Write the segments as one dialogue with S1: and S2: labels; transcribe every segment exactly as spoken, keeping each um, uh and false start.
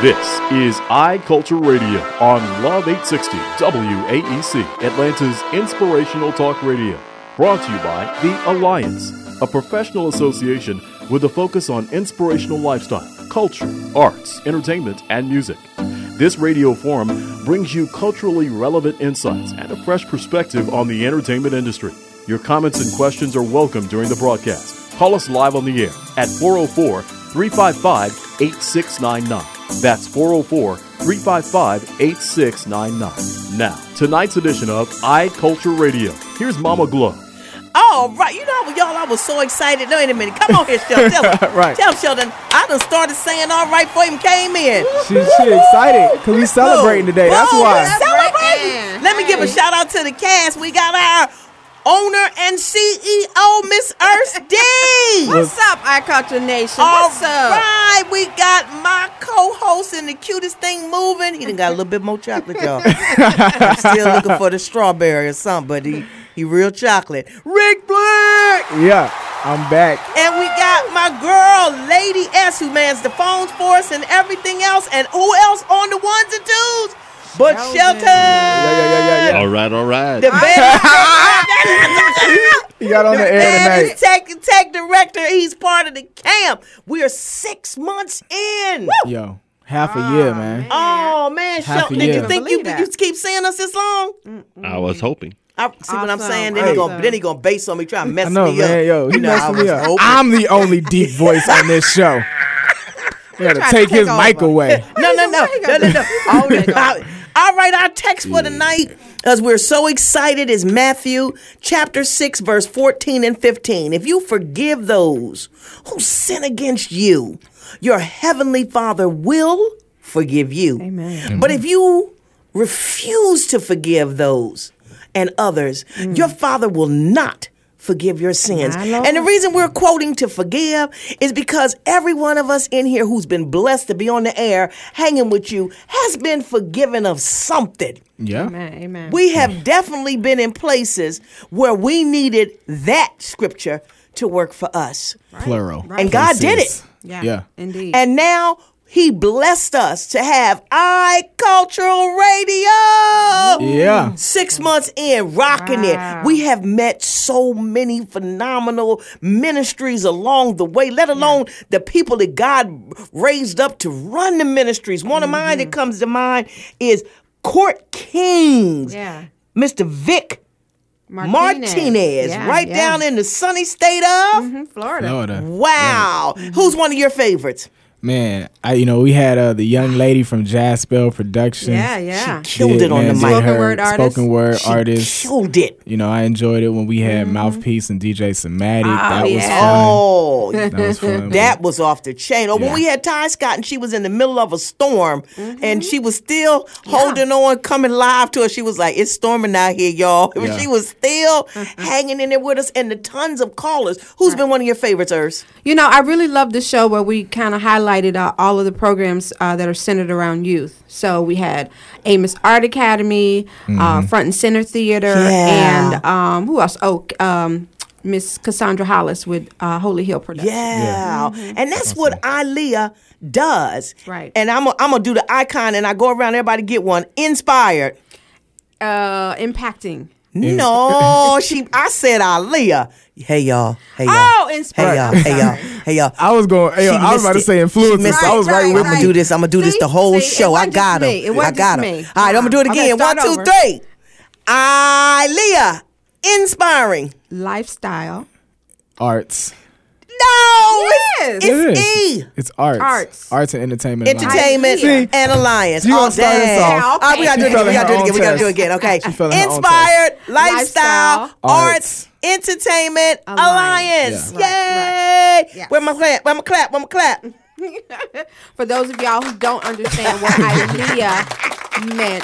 S1: This is iCulture Radio on Love eight sixty W A E C, Atlanta's inspirational talk radio. Brought to you by The Alliance, a professional association with a focus on inspirational lifestyle, culture, arts, entertainment, and music. This radio forum brings you culturally relevant insights and a fresh perspective on the entertainment industry. Your comments and questions are welcome during the broadcast. Call us live on the air at four oh four, three five five, eight six nine nine. That's four oh four, three five five, eight six nine nine. Now, tonight's edition of iCulture Radio. Here's Mama Glow.
S2: All right, you know, y'all, I was so excited. No, wait a minute. Come on here, Sheldon. Tell him.
S3: Right.
S2: Tell him, Sheldon. I done started saying all right before he came in.
S3: She, she excited because we celebrating today. That's
S2: Boom,
S3: why.
S2: we're celebrating. Let me give a shout out to the cast. We got our owner and C E O, Miss Ernst D.
S4: What's up, iCulture Nation?
S2: All
S4: What's up?
S2: right, we got my co-host and the cutest thing moving. He done got a little bit more chocolate, y'all. I'm still looking for the strawberry or something, but he, he real chocolate. Rick Black!
S3: Yeah, I'm back.
S2: And we got my girl, Lady S, who mans the phones for us and everything else. And who else on the ones and twos? But
S4: Sheldon.
S2: Shelton.
S3: Yeah, yeah, yeah, yeah, yeah.
S1: All right, all right.
S2: The
S3: You got on the air
S2: best
S3: tonight.
S2: tech, tech director. He's part of the camp. We are six months in.
S3: Yo, half a year, man.
S2: Oh, man.
S3: Half
S2: Shelton,
S3: a
S2: did you
S3: year.
S2: think you,
S4: Believe
S2: you
S4: that.
S2: keep seeing us this long?
S5: I was hoping.
S2: I, see what I'm
S4: Awesome.
S2: saying? Then he
S3: Hey.
S2: gonna then he gonna base on me trying to mess
S3: I know,
S2: me
S3: man.
S2: up.
S3: Yo, he
S2: You know, I
S3: messing me
S2: was
S3: up.
S2: hoping.
S3: I'm the only deep voice on this show. You gotta
S4: trying to
S3: take his
S4: take
S3: mic
S4: over.
S3: away.
S2: No, no, no, no, no, no.
S4: Oh, there you go.
S2: All all right, our text for the night, as we're so excited, is Matthew chapter six, verse fourteen and fifteen. If you forgive those who sin against you, your heavenly Father will forgive you.
S4: Amen.
S2: But if you refuse to forgive those and others, your Father will not forgive your sins.
S4: My Lord.
S2: And the reason we're quoting to forgive is because every one of us in here who's been blessed to be on the air hanging with you has been forgiven of something.
S3: Yeah.
S4: Amen. Amen.
S2: We have definitely been in places where we needed that scripture to work for us.
S3: Plural.
S2: And God did it.
S4: yeah,
S3: Yeah.
S4: indeed.
S2: And now he blessed us to have iCultural Radio.
S3: Yeah.
S2: Six months in, rocking
S4: Wow.
S2: it. We have met so many phenomenal ministries along the way, let alone the people that God raised up to run the ministries. One of mine that comes to mind is Court Kings.
S4: yeah.
S2: Mister Vic
S4: Martinez,
S2: Martinez,
S4: Yeah,
S2: right
S4: yeah.
S2: down in the sunny state of
S4: Mhm, Florida.
S3: Florida.
S2: wow. Who's one of your favorites?
S3: Man, I you know we had uh, the young lady from Jazz Spell Productions.
S4: Yeah, yeah.
S2: She killed it on the
S3: man,
S2: mic.
S3: did
S4: Spoken
S3: her
S4: word artist.
S3: Spoken word
S2: She
S3: artist.
S2: killed it.
S3: You know, I enjoyed it when we had Mouthpiece and D J Somatic. that was
S4: yeah.
S3: fun.
S2: Oh,
S3: That was fun.
S2: that was off the chain. Or when
S3: Yeah.
S2: we had Ty Scott and she was in the middle of a storm and she was still holding on, coming live to us. She was like, it's storming out here, y'all.
S3: Yeah.
S2: She was still hanging in there with us and the tons of callers. Who's been one of your favorites, Urs?
S4: You know, I really love the show where we kind of highlighted uh, all of the programs uh, that are centered around youth. So we had Amos Art Academy, uh, Front and Center Theater,
S2: Yeah.
S4: and um, who else? Oh, um, Miss Cassandra Hollis with uh, Holy Hill Productions.
S2: Yeah. And that's what Aaliyah does.
S4: Right.
S2: And I'm going to do the icon and I go around, everybody get one. Inspired.
S4: Uh, impacting.
S2: No, she. I said Aaliyah. Hey y'all. Hey y'all.
S4: Oh,
S2: Hey
S4: inspired.
S2: y'all.
S4: I'm
S2: Hey y'all.
S4: sorry.
S2: Hey y'all.
S3: I was going. Hey,
S2: She
S3: I was about to
S2: missed
S3: say
S2: it.
S3: influences.
S2: She missed
S3: I was
S4: it.
S3: right,
S4: Right,
S3: with
S2: I'm
S4: right.
S3: you.
S2: gonna do this. I'm gonna do this
S4: See?
S2: the whole
S4: See, it
S2: show. I
S4: wasn't
S2: got
S4: just
S2: him.
S4: me. It
S2: I
S4: wasn't
S2: got him.
S4: just me.
S2: All right, I'm gonna do it
S4: Okay,
S2: again. One,
S4: start
S2: two,
S4: over.
S2: three. Aaliyah, inspiring.
S4: Lifestyle.
S3: Arts.
S2: No,
S4: Yes.
S2: it's,
S3: It
S2: it's
S3: is.
S2: E.
S3: It's arts.
S4: Arts.
S3: Arts and entertainment.
S2: Entertainment
S3: See,
S2: and alliance.
S3: you
S2: Oh,
S3: gonna start us
S2: dang.
S3: off.
S2: All right, we gotta do it
S3: She
S2: again. We
S3: fell in
S2: gotta do it
S3: her
S2: again. We gotta
S3: own
S2: do it again. Okay.
S3: She fell in her own
S2: Inspired, lifestyle,
S4: Lifestyle,
S2: arts,
S3: arts,
S2: entertainment, alliance.
S4: Alliance.
S2: Yay!
S4: Yeah. Right, right. Yes.
S2: Where my clap? Where my clap? Where my clap?
S4: For those of y'all who don't understand what Aaliyah meant,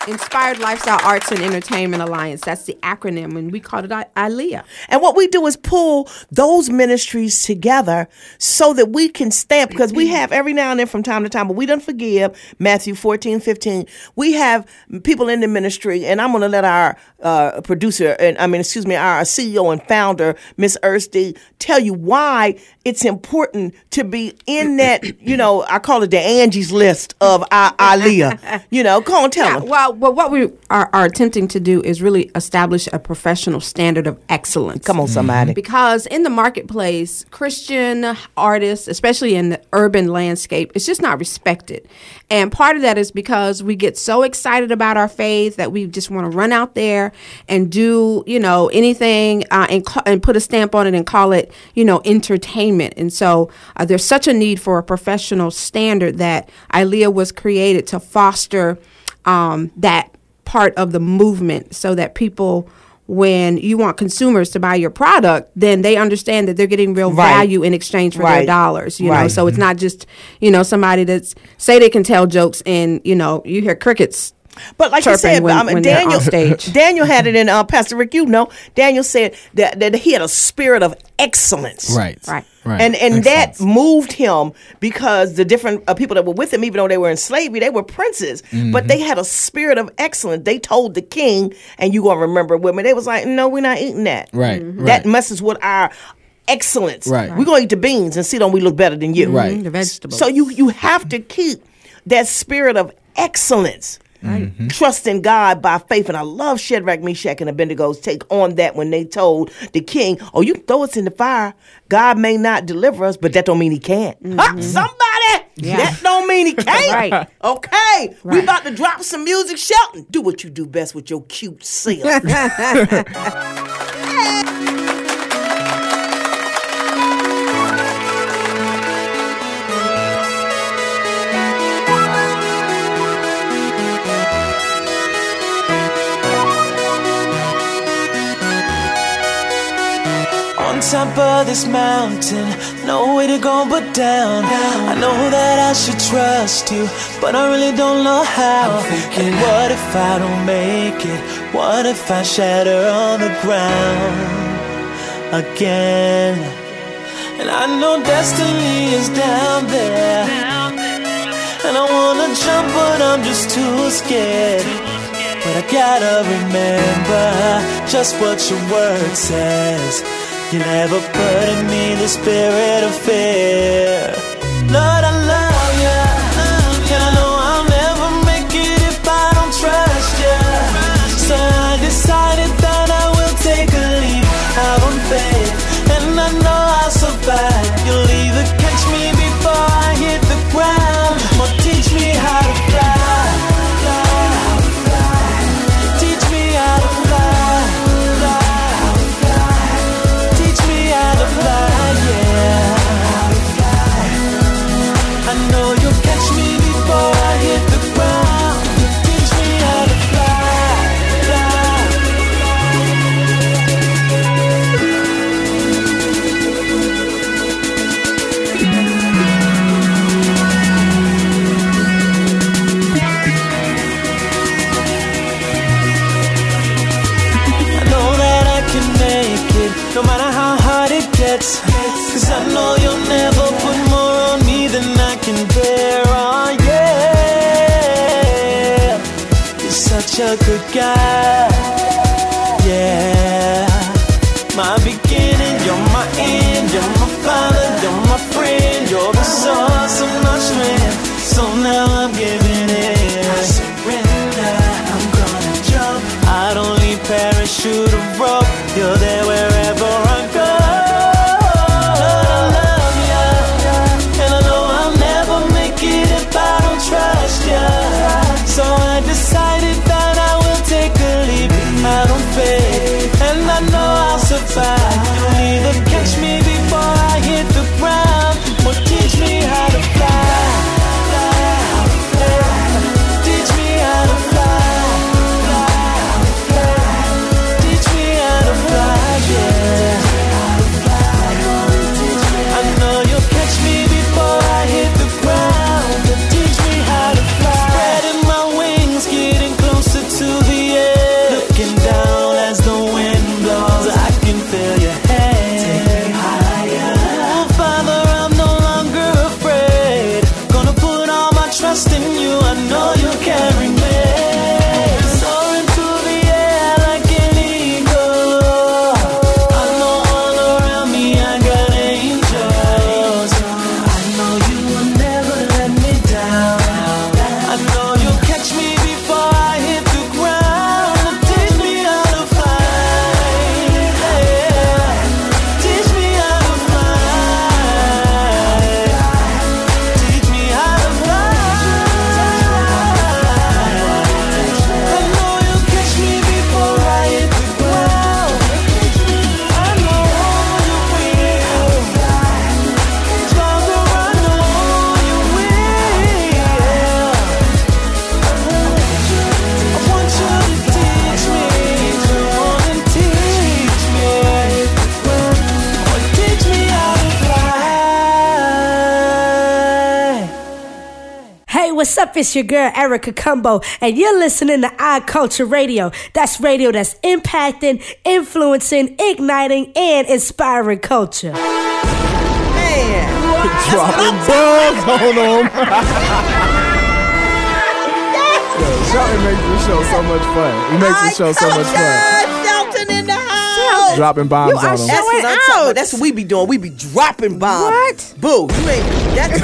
S4: Inspired Lifestyle Arts and Entertainment Alliance. That's the acronym, and we called it I- ILEA.
S2: And what we do is pull those ministries together so that we can stamp, because we have every now and then from time to time, but we don't forgive, Matthew fourteen, fifteen. We have people in the ministry, and I'm going to let our uh, producer, and I mean, excuse me, our C E O and founder, Miss Ersty, tell you why it's important to be in that, you know, I call it the Angie's list of I- ILEA. You know, go on, tell
S4: Yeah,
S2: them.
S4: well, well, what we are, are attempting to do is really establish a professional standard of excellence.
S2: Come on, somebody.
S4: Because in the marketplace, Christian artists, especially in the urban landscape, it's just not respected. And part of that is because we get so excited about our faith that we just want to run out there and do, you know, anything uh, and, ca- and put a stamp on it and call it, you know, entertainment. And so uh, there's such a need for a professional standard that ILEA was created to foster um, that part of the movement so that people, when you want consumers to buy your product, then they understand that they're getting real
S2: Right.
S4: value in exchange for
S2: Right.
S4: their dollars, you know.
S2: Right.
S4: So it's not just, you know, somebody that's say they can tell jokes and, you know, you hear crickets.
S2: But like you
S4: chirping
S2: said,
S4: when-
S2: um,
S4: when they're
S2: Daniel,
S4: on stage.
S2: Daniel had it in uh, Pastor Rick. You know, Daniel said that, that he had a spirit of excellence.
S3: Right.
S4: Right.
S3: Right.
S2: And and that
S3: Excellence.
S2: moved him because the different uh, people that were with him, even though they were in slavery, they were princes,
S3: Mm-hmm.
S2: but they had a spirit of excellence. They told the king, and you gonna remember with me, they was like, "No, we're not eating that.
S3: Right,
S2: That
S3: right.
S2: messes with our excellence.
S3: Right.
S2: We're gonna eat the beans and see don't we look better than you.
S3: Right.
S4: Mm, the vegetables.
S2: So you you have to keep that spirit of excellence.
S3: Mm-hmm.
S2: Trust in God by faith. And I love Shadrach, Meshach, and Abednego's take on that when they told the king, oh, you can throw us in the fire. God may not deliver us, but that don't mean he can't. Huh? Somebody!
S4: Yeah.
S2: That don't mean he can't.
S4: Right.
S2: Okay. We
S4: Right.
S2: about to drop some music. Shelton, do what you do best with your cute self.
S5: On top of this mountain, no way to go but down. I know that I should trust you, but I really don't know how. And what if I don't make it? What if I shatter on the ground again? And I know destiny is down there, and I wanna jump but I'm just too scared. But I gotta remember just what your word says. You never put in me the spirit of fear. Lord, I love you, and I know I'll never make it if I don't trust you. So I decided that I will take a leap out on faith, and I know I'll survive. You'll either catch me before I hit the ground, or teach me how to fly. Teach me how to fly. I know you'll catch me before I hit the ground. Teach me how to fly, fly. I know that I can make it, no matter how hard it gets. Cause I know you'll never put more on me than I can bear. Oh yeah, you're such a good guy. Yeah, my beginning, you're my end. You're my father, you're my friend. You're the source of my strength. So now I'm giving in. I surrender, I'm gonna jump. I don't need parachute or rope. You're there wherever I go. Lord, I love you, and I know I'll never make it if I don't trust you. So I decided that I will take a leap
S6: Hey, what's up? It's your girl, Erica Cumbo, and you're listening to iCulture Radio. That's radio that's impacting, influencing, igniting, and inspiring culture.
S2: Man.
S3: Dropping bombs on them. Yo, Shelton makes the show so much fun. He makes the show so much fun.
S2: Shelton in the house.
S3: Dropping bombs
S4: You are
S3: on them.
S2: That's what I'm
S4: Showing
S2: talking about.
S4: out.
S2: That's what we be doing. We be dropping bombs.
S4: What?
S2: Boo. You ain't. That's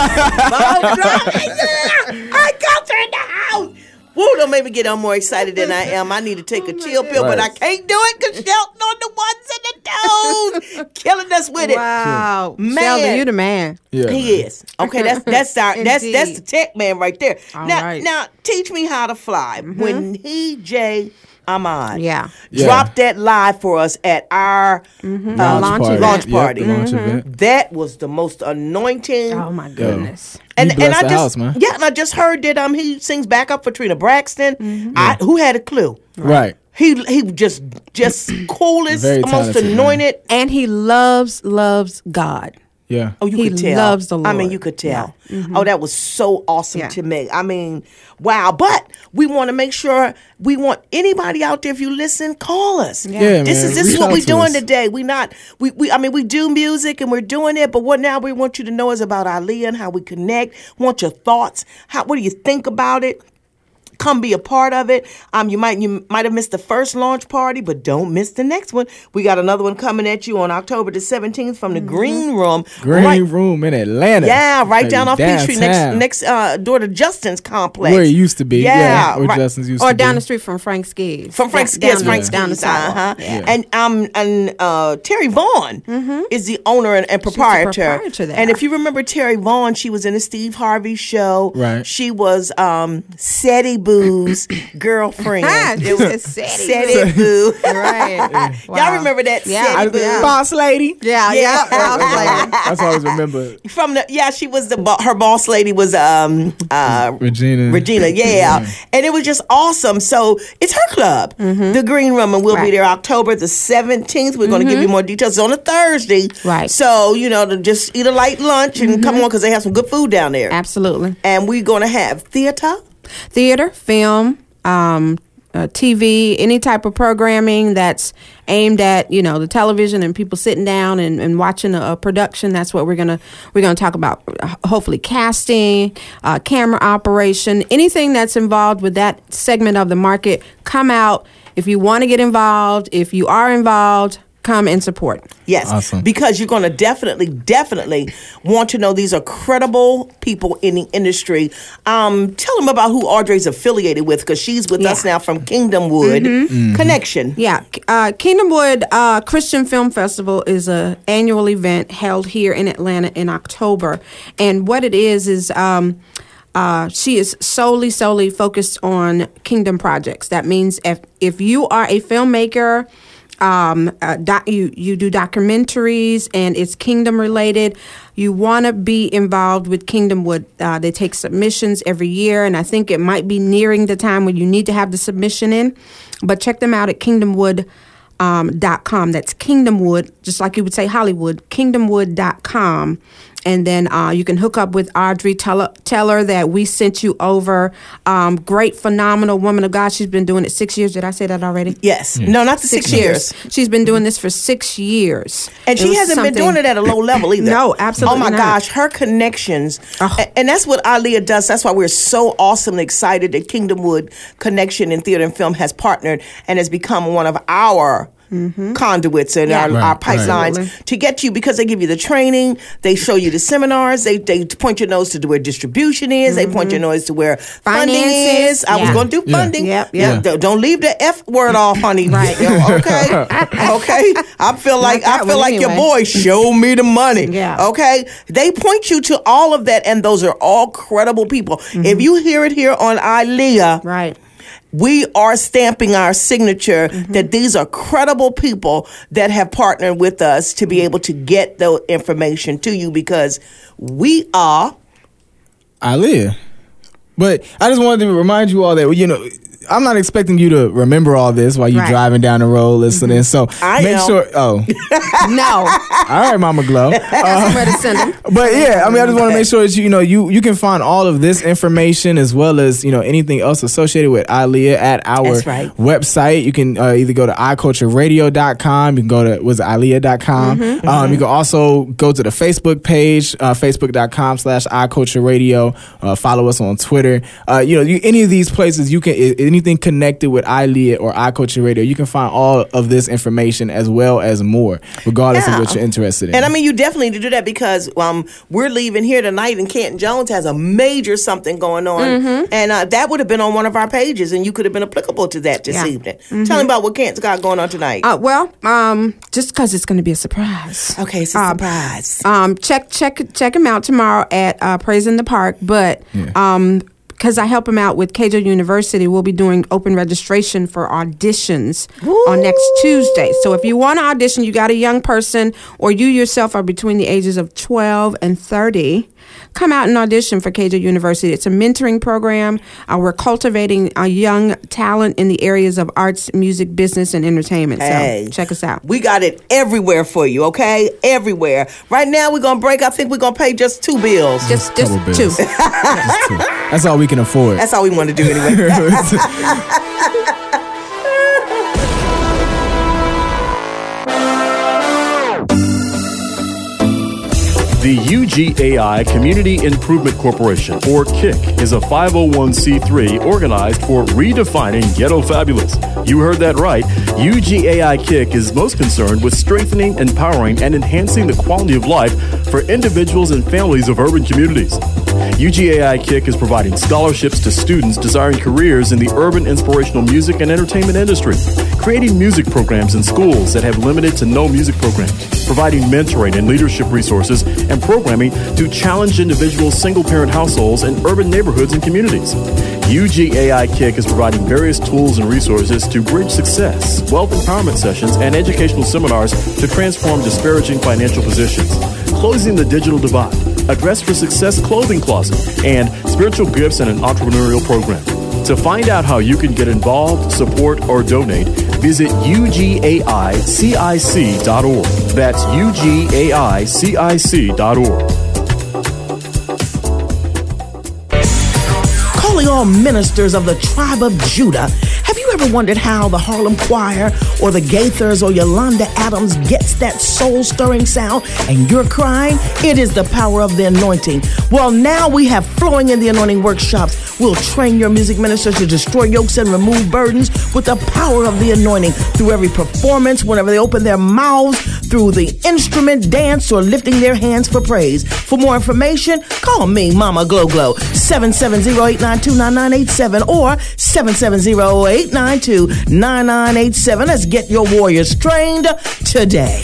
S2: bomb dropping. Yeah. I got her in the house. Woo, don't make me get on more excited than I am. I need to take a chill pill, but I
S3: Right.
S2: can't do it because Shelton on the ones and the twos. Killing us with it.
S4: Wow.
S2: Man.
S4: Sheldon, you the man.
S3: Yeah,
S2: He
S3: man.
S2: is. Okay, that's that's our that's that's the
S4: Indeed.
S2: tech man right there.
S4: All
S2: now
S4: right.
S2: now teach me how to fly. When he J Ahmad
S4: Yeah.
S3: Yeah.
S2: dropped that live for us at our uh,
S4: launch event.
S2: launch
S3: Yep,
S2: party.
S3: the launch event.
S2: That was the most anointing.
S4: Oh my goodness.
S2: and
S3: He blessed
S2: and I
S3: the
S2: just
S3: house, man.
S2: yeah, and I just heard that um he sings backup for Trina Braxton. I, who had a clue?
S3: Right.
S2: He he just just coolest,
S3: Very
S2: most
S3: talented, man.
S2: anointed.
S4: And he loves, loves God.
S3: Yeah.
S2: Oh, you
S4: He
S2: could tell.
S4: loves the
S2: I mean,
S4: Lord.
S2: you could tell.
S4: Yeah.
S2: Oh, that was so awesome
S4: Yeah.
S2: to me. I mean, wow. But we want to make sure we want anybody out there. If you listen, call us.
S3: Yeah,
S2: This
S3: man.
S2: is this is
S3: Reach
S2: what
S3: out
S2: we're
S3: to
S2: doing
S3: us.
S2: today. We not we, we I mean we do music and we're doing it. But what now we want you to know is about Aaliyah and how we connect. Want your thoughts? How what do you think about it? Come be a part of it. Um, you might you might have missed the first launch party, but don't miss the next one. We got another one coming at you on October the seventeenth from the Green Room.
S3: Green
S2: right-
S3: Room in Atlanta.
S2: Yeah, right
S3: Hey,
S2: down off Peachtree, next
S3: downtown.
S2: next uh, door to Justin's complex.
S3: Where it used to be.
S2: Yeah,
S3: Yeah. Where
S2: right.
S3: Justin's used
S4: Or
S3: to be.
S4: down the street from Frank Ski's.
S2: From Frank
S4: Down-
S2: yes,
S4: down
S2: Frank
S4: the- down the
S2: Ski's, uh-huh.
S4: sidewalk. Yeah.
S2: And um and uh, Terry Vaughn is the owner and, and proprietor.
S4: proprietor there.
S2: And if you remember Terry Vaughn, she was in the Steve Harvey show.
S3: Right.
S2: She was um Seti Boo's girlfriend.
S4: Ah,
S2: It was
S4: Seti
S2: Seti Boo.
S4: Right.
S2: Y'all
S4: Wow.
S2: remember that
S4: Yeah,
S2: Seti
S4: I-
S2: Boo?
S4: yeah.
S3: Boss lady.
S4: Yeah, yeah. I was like,
S3: That's always remember.
S2: From the yeah, she was the bo- her boss lady was um uh
S3: Regina.
S2: Regina, yeah. And it was just awesome. So it's her club, the Green Room, and we'll be
S4: Right.
S2: there October the seventeenth. We're going to give you more details on a Thursday.
S4: Right.
S2: So, you know, to just eat a light lunch and come on because they have some good food down there.
S4: absolutely.
S2: And we're going to have theater.
S4: Theater, film, um, uh, T V, any type of programming that's aimed at you know the television and people sitting down and, and watching a, a production. That's what we're gonna we're gonna talk about. Uh, hopefully, casting, uh, camera operation, anything that's involved with that segment of the market. Come out if you want to get involved. If you are involved, come and support.
S2: Yes,
S3: Awesome.
S2: because you're going to definitely, definitely want to know these are credible people in the industry. Um, tell them about who Audrey's affiliated with because she's with
S4: Yeah.
S2: us now from Kingdom Wood Connection.
S4: Yeah, uh, Kingdomwood uh, Christian Film Festival is a annual event held here in Atlanta in October, and what it is is um, uh, she is solely solely focused on Kingdom projects. That means if if you are a filmmaker. Um, uh, doc, you you do documentaries and it's kingdom related. You want to be involved with Kingdomwood. Uh, they take submissions every year, and I think it might be nearing the time when you need to have the submission in. But check them out at kingdomwood dot com. That's Kingdomwood, just like you would say Hollywood. Kingdomwood dot com. And then uh, you can hook up with Audrey. Tell her, tell her that we sent you over. Um, great, phenomenal woman of God. She's been doing it six years. Did I say that already?
S2: Yes. No, not the six, years.
S4: She's been doing this for six years.
S2: And
S4: It
S2: she
S4: was
S2: hasn't been
S4: something-
S2: doing it at a low level either.
S4: No, absolutely
S2: Oh my
S4: not.
S2: gosh, her connections.
S4: Oh.
S2: A- And that's what Aaliyah does. That's why we're so awesomely excited that Kingdomwood Connection in Theater and Film has partnered and has become one of our conduits and
S4: Yeah.
S2: our,
S3: Right,
S2: our
S3: right.
S2: pipelines
S4: Absolutely.
S2: to get you because they give you the training, they show you the seminars, they they point your nose to where distribution is, they point your nose to where funding
S4: Finances.
S2: is. I was
S4: Yeah.
S2: going to do
S3: Yeah.
S2: funding.
S4: Yep,
S2: Yeah,
S4: yep.
S2: don't- Don't leave the F word off, honey.
S4: Right.
S2: Okay. Okay. I feel like
S4: that
S2: I feel
S4: one
S2: like your
S4: anyway.
S2: boy show me the money.
S4: Yeah.
S2: Okay. They point you to all of that, and those are all credible people. If you hear it here on Aaliyah,
S4: Right.
S2: we are stamping our signature that these are credible people that have partnered with us to be able to get the information to you because we are.
S3: Aaliyah. But I just wanted to remind you all that, you know, I'm not expecting you to remember all this while you're
S4: Right.
S3: driving down the road listening. So
S2: I
S3: make
S2: am.
S3: sure. Oh,
S4: No.
S3: all right, Mama Glow. Uh,
S4: Somewhere to send them.
S3: But yeah, I mean, I just want to make sure that you, you know you you can find all of this information as well as you know anything else associated with iLeah at our
S2: That's right.
S3: website. You can uh, either go to i culture radio dot com. You can go to was it i leah dot com.
S2: Mm-hmm,
S3: Um, you can also go to the Facebook page, uh, facebook dot com slash icultureradio. Uh, follow us on Twitter. Uh, you know, you, any of these places you can i- anything connected with iLeah or iCulture Radio, you can find all of this information as well as more, regardless
S2: Yeah.
S3: of what you're interested in.
S2: And I mean, you definitely need to do that because um, we're leaving here tonight, and Canton Jones has a major something going on,
S4: Mm-hmm.
S2: and uh, that would have been on one of our pages, and you could have been applicable to that this
S4: Yeah.
S2: evening. Tell me about what Canton's got going on tonight.
S4: Uh, well, um, just because it's going to be a surprise.
S2: okay, it's a
S4: um,
S2: surprise.
S4: Um, check check check him out tomorrow at uh, Praise in the Park. But um, because I help him out with Cajo University, we'll be doing open registration for auditions on next Tuesday. So if you want to audition, you got a young person, or you yourself are between the ages of twelve and thirty. Come out and audition for Cajo University. It's a mentoring program. Uh, we're cultivating a young talent in the areas of arts, music, business, and entertainment.
S2: Hey.
S4: So check us out.
S2: We got it everywhere for you, okay? Everywhere. Right now, we're going to break. I think we're going to pay just two bills.
S4: Just just
S3: couple
S4: two.
S3: bills. Just two. That's all we can afford.
S2: That's all we want to do anyway.
S1: The U G A I Community Improvement Corporation, or K I C, is a five oh one c three organized for redefining ghetto fabulous. You heard that right. U G A I K I C is most concerned with strengthening, empowering, and enhancing the quality of life for individuals and families of urban communities. U G A I K I C is providing scholarships to students desiring careers in the urban inspirational music and entertainment industry, creating music programs in schools that have limited to no music programs, providing mentoring and leadership resources and programming to challenge individuals, single-parent households, and urban neighborhoods and communities. U G A I K I C is providing various tools and resources to bridge success, wealth empowerment sessions, and educational seminars to transform disparaging financial positions, closing the digital divide, a Dress for Success clothing closet, and spiritual gifts and an entrepreneurial program. To find out how you can get involved, support, or donate, visit U G A I C I C dot org. That's U G A I C I C dot org.
S2: Calling all ministers of the tribe of Judah, have you ever wondered how the Harlem Choir or the Gaithers or Yolanda Adams gets that soul-stirring sound and you're crying? It is the power of the anointing. Well, now we have Flowing in the Anointing workshops. We'll train your music ministers to destroy yokes and remove burdens with the power of the anointing through every performance, whenever they open their mouths, through the instrument, dance, or lifting their hands for praise. For more information, call me, Mama Glow Glow, seven seven zero, eight nine two, nine nine eight seven or seven seven zero, eight nine two, nine nine eight seven. Let's get your warriors trained today.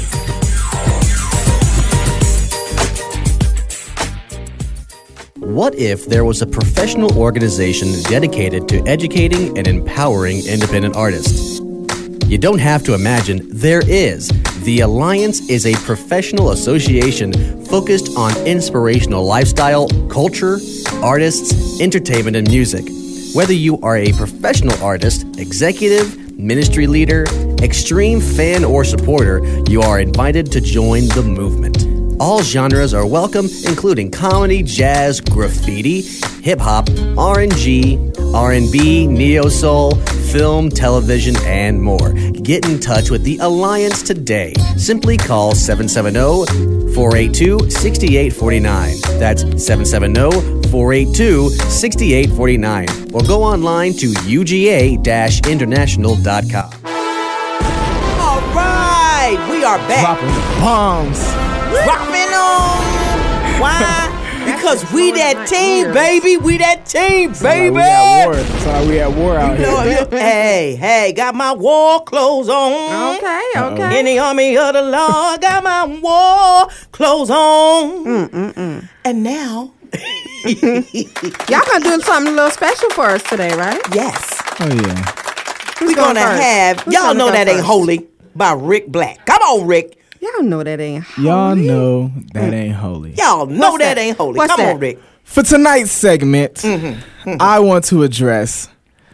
S7: What if there was a professional organization dedicated to educating and empowering independent artists? You don't have to imagine, there is. The Alliance is a professional association focused on inspirational lifestyle, culture, artists, entertainment, and music. Whether you are a professional artist, executive, ministry leader, extreme fan, or supporter, you are invited to join the movement. All genres are welcome, including comedy, jazz, graffiti, hip-hop, R and G, R and B, neo-soul, film, television, and more. Get in touch with the Alliance today. Simply call seven seven zero, four eight two, six eight four nine. That's seven seven zero, four eight two, six eight four nine. Or go online to U G A international dot com.
S2: All right, we are back.
S3: Dropping bombs.
S2: Dropping on. Why? Because we that team, baby. We that team, baby.
S3: We at war. Sorry, we at war out
S2: You know,
S3: here.
S2: hey, hey, got my war clothes on.
S4: Okay, okay.
S2: In the army of the Lord, got my war clothes on.
S4: Mm-mm-mm.
S2: And now,
S4: Y'all gonna do something a little special for us today, right?
S2: yes,
S3: Oh, yeah.
S2: we're
S4: going
S2: gonna
S4: first?
S2: have,
S4: Who's
S2: y'all
S4: gonna
S2: know
S4: go
S2: that ain't
S4: first?
S2: holy by Rick Black. Come on, Rick.
S4: Y'all know that ain't holy.
S3: Y'all know that ain't holy.
S2: Y'all know
S4: What's
S2: that?
S4: that?
S2: ain't holy.
S4: What's
S2: Come
S4: that?
S2: on, Rick.
S3: For tonight's segment, I want to address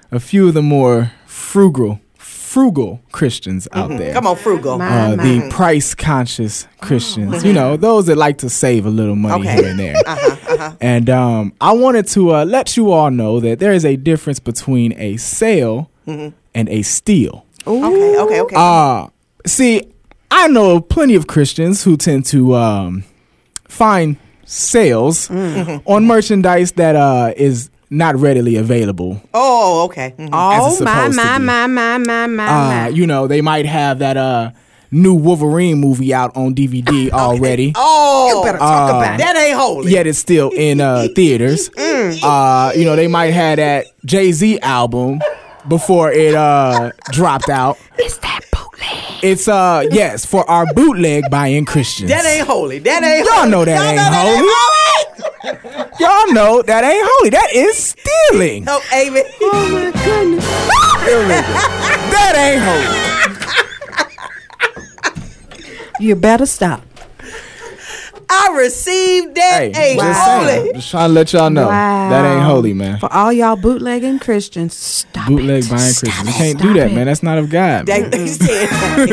S3: a few of the more frugal, frugal Christians out there.
S2: Come on, frugal.
S4: My-
S3: Uh, the price conscious Christians, you know, those that like to save a little money
S2: Okay.
S3: here and there. Uh-huh, uh-huh. And um, I wanted to uh, let you all know that there is a difference between a sale and a steal.
S2: Okay, okay, okay.
S3: Uh, see, I know plenty of Christians who tend to um, find sales on merchandise that uh, is not readily available.
S2: oh, okay. Mhm.
S4: Oh
S3: it's
S4: my
S3: supposed to
S4: my
S3: be.
S4: my my my my
S3: Uh,
S4: my.
S3: you know, they might have that uh, new Wolverine movie out on D V D already.
S2: Oh,
S4: You better talk about it.
S2: that ain't holy.
S3: Yet it's still in uh, theaters. Uh, you know, they might have that Jay-Z album before it uh, dropped out.
S4: It's that bootleg.
S3: It's uh yes for our bootleg buying Christians.
S2: That ain't holy. That ain't
S3: Y'all
S2: holy.
S3: know that
S2: Y'all
S3: ain't
S2: know that
S3: holy.
S2: holy.
S3: Y'all know that ain't holy. That is stealing.
S2: No, Amy.
S4: Oh my goodness.
S3: That ain't holy.
S4: You better stop.
S2: I received that
S3: Hey,
S2: ain't
S3: just
S2: holy.
S3: saying. Just trying to let y'all know
S4: Wow.
S3: that ain't holy, man.
S4: For all y'all bootlegging Christians, stop
S3: Bootleg
S4: it.
S3: buying
S4: Stop
S3: Christians. You
S4: it.
S3: can't
S4: Stop
S3: do that,
S4: it.
S3: man. That's not of God.
S2: They,
S3: man.
S2: they said.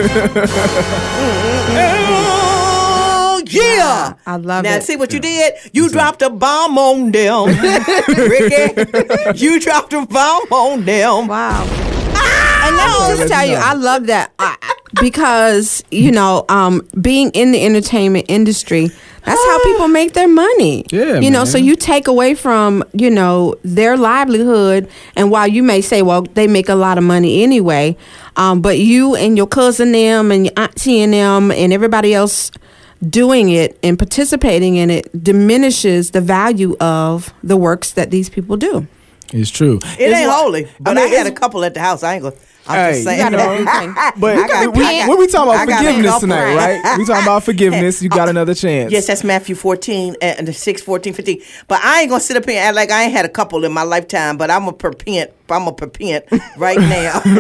S2: Oh, yeah.
S4: I love
S2: now,
S4: it.
S2: see what you did? You dropped a bomb on them. Ricky, you dropped a bomb on them.
S4: Wow. And let me
S3: let
S4: just
S3: you
S4: tell you,
S3: know.
S4: I love that I, because you know, um, being in the entertainment industry, that's how people make their money.
S3: Yeah,
S4: you know,
S3: man.
S4: so you take away from you know their livelihood, and while you may say, well, they make a lot of money anyway, um, but you and your cousin them and your auntie and them and everybody else doing it and participating in it diminishes the value of the works that these people do.
S3: It's true.
S2: It ain't holy. But I,
S3: mean,
S2: had a
S3: it's-
S2: couple at the house. I ain't gonna. I'm
S3: Hey,
S2: just saying.
S3: you know, But
S2: I got-
S3: we,
S2: I got-
S3: when we talking
S2: I
S3: about
S2: got
S3: forgiveness
S2: enough
S3: tonight,
S2: right.
S3: right? We talking about forgiveness. You got another chance.
S2: Yes, that's Matthew fourteen and the six, fourteen, fifteen. But I ain't gonna sit up here and act like I ain't had a couple in my lifetime, but I'm a repent. I'm a repent right now. I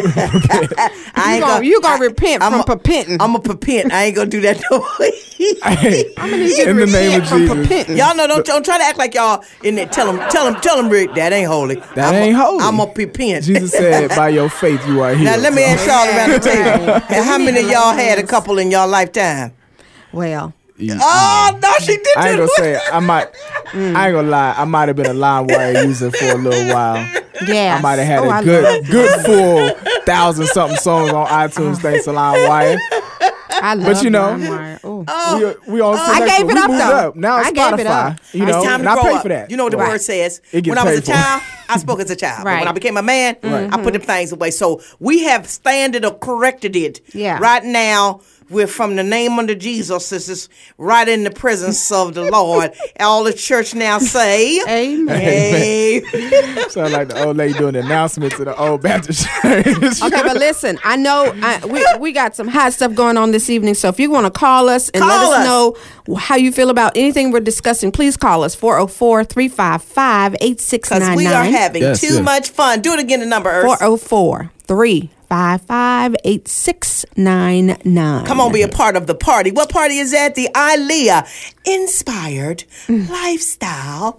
S2: ain't
S4: gonna- you gonna repent
S2: I'm
S4: from
S2: a-
S4: repenting.
S2: I'm a repent. I ain't gonna do that no way.
S3: Hey,
S4: I'm gonna need you to
S3: in the name of
S4: repent from
S3: Jesus.
S4: repenting.
S2: Y'all know, don't, don't try to act like y'all in there. Tell them, tell them, tell them, Rick, that ain't holy.
S3: That
S2: I'm
S3: ain't
S2: a,
S3: holy.
S2: I'm a repent.
S3: Jesus said, "By your faith, you are healed."
S2: Now let me
S3: So-
S2: ask y'all around the table. And how many of y'all had a couple in y'all lifetime?
S4: Well,
S2: Oh no, she did.
S3: I ain't gonna
S2: too.
S3: say. I might. I ain't gonna lie. I might have been a LimeWire user for a little while.
S4: yeah.
S3: I might have had
S4: oh,
S3: a
S4: I
S3: good,
S4: love-
S3: good full thousand something songs on iTunes thanks to LimeWire.
S4: I love
S3: But you know,
S4: LimeWire. Ooh.
S3: we we on.
S4: I
S3: Selecta.
S4: gave it
S3: we
S4: up,
S3: moved
S4: though.
S3: Up. Now it's
S4: I gave it
S3: Spotify.
S4: up.
S3: You
S2: It's
S3: know,
S2: time
S3: and
S2: to
S3: I
S2: grow
S3: pay
S2: up.
S3: for that.
S2: You know what the
S4: Right.
S2: word says?
S3: It gets
S2: When I was a
S3: paid for.
S2: child, I spoke as a child. But
S4: Right.
S2: when I became a man, I put them things away. So we have standard or corrected it.
S4: Yeah.
S2: Right now, we're from the name under Jesus. This is right in the presence of the Lord. All the church now say,
S4: Amen.
S2: Amen.
S3: Sound like the old lady doing the announcement to the old Baptist church.
S4: Okay, but listen, I know I, we we got some hot stuff going on this evening. So if you want to call us and let
S2: Call
S4: us
S2: us.
S4: know how you feel about anything we're discussing, please call us four oh four, three five five, eight six nine nine.
S2: Because we are having
S3: Yes,
S2: too
S3: yes.
S2: much fun. Do it again, the number, Urs.
S4: four oh four, three five five, eight six nine nine.
S2: Come on, be a part of the party. What party is that? The ILEA Inspired Lifestyle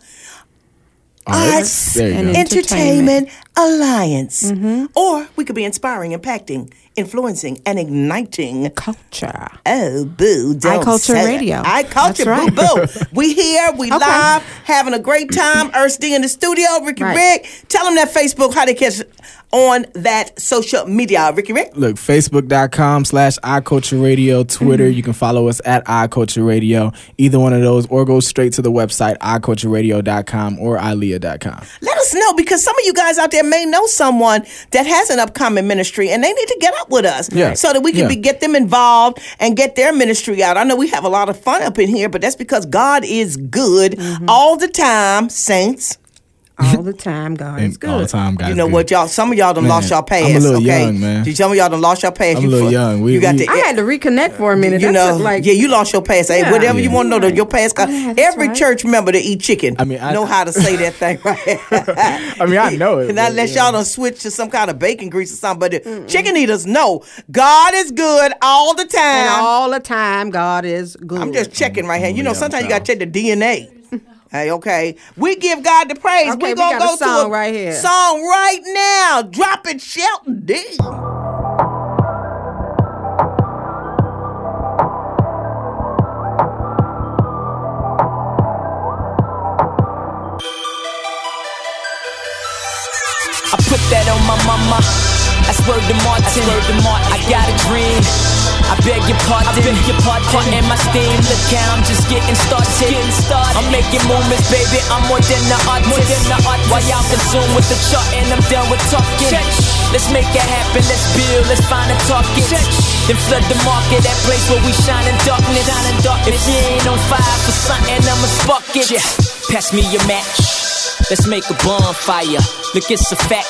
S2: Arts
S3: There you
S4: and
S3: go.
S2: Entertainment Alliance. Or we could be inspiring, impacting, influencing, and igniting.
S4: Culture.
S2: Oh, boo. Don't
S4: iCulture
S2: say it.
S4: Radio.
S2: iCulture,
S4: That's
S2: boo,
S4: right.
S2: boo. We here, we
S4: Okay.
S2: live, having a great time. Urs D in the studio. Ricky
S4: Right.
S2: Rick. Tell them that Facebook, how they catch on that social media. Ricky Rick.
S3: Look, facebook.com slash iCulture Radio, Twitter. You can follow us at iCulture Radio, either one of those, or go straight to the website, i culture radio dot com or i lea dot com.
S2: Let us know, because some of you guys out there may know someone that has an upcoming ministry and they need to get up with us
S3: Yeah.
S2: so that we can
S3: Yeah.
S2: be, get them involved and get their ministry out. I know we have a lot of fun up in here, but that's because God is good all the time, saints.
S4: All the time, God is
S3: And
S4: good.
S3: all the time, guys.
S2: You know what, y'all? Some of y'all done
S3: Man,
S2: lost y'all pass.
S3: I'm a little
S2: okay?
S3: young, man.
S2: Some of y'all done lost your pass.
S3: I'm
S2: you
S3: a little
S2: fu-
S3: young. We-
S2: you got
S3: we-
S2: the.
S4: I had to reconnect for a minute.
S2: you
S4: That's
S2: know,
S4: like,
S2: yeah, you lost your pass. Hey,
S4: Yeah.
S2: whatever you
S3: Yeah.
S2: want to know, your pass.
S4: Yeah, that's
S2: Every
S4: right.
S2: church member that eat chicken
S3: I mean, I-
S2: know how to say that thing right.
S3: I mean, I know it.
S2: And
S3: but,
S2: unless
S3: yeah.
S2: y'all don't switch to some kind of bacon grease or something, but the chicken eaters know God is good all the time.
S4: and all the time, God is good.
S2: I'm just checking right here. You know,
S3: yeah, I'm
S2: sometimes you
S3: trying.
S2: got to check the D N A. Hey, okay. We give God the praise.
S4: Okay,
S2: we
S4: we
S2: gonna
S4: got
S2: go
S4: a song
S2: to a
S4: right here.
S2: song right now. Drop it, Shelton D.
S5: I put that on my mama. That's word to Martin. Word to Martin. I got a dream. I beg your pardon. I beg your pardon. Pardon in my steam. Look how I'm just getting started. Getting started. I'm making movements, baby. I'm more than the artist. More than the artist. While y'all consumed with the chart and I'm done with talking. Check. Let's make it happen. Let's build. Let's find a target. Check. Then flood the market. That place where we shine in darkness. Shine in darkness. If you ain't on fire for something, I'ma spark it. Yeah. Pass me your match. Let's make a bonfire. Look, it's a fact.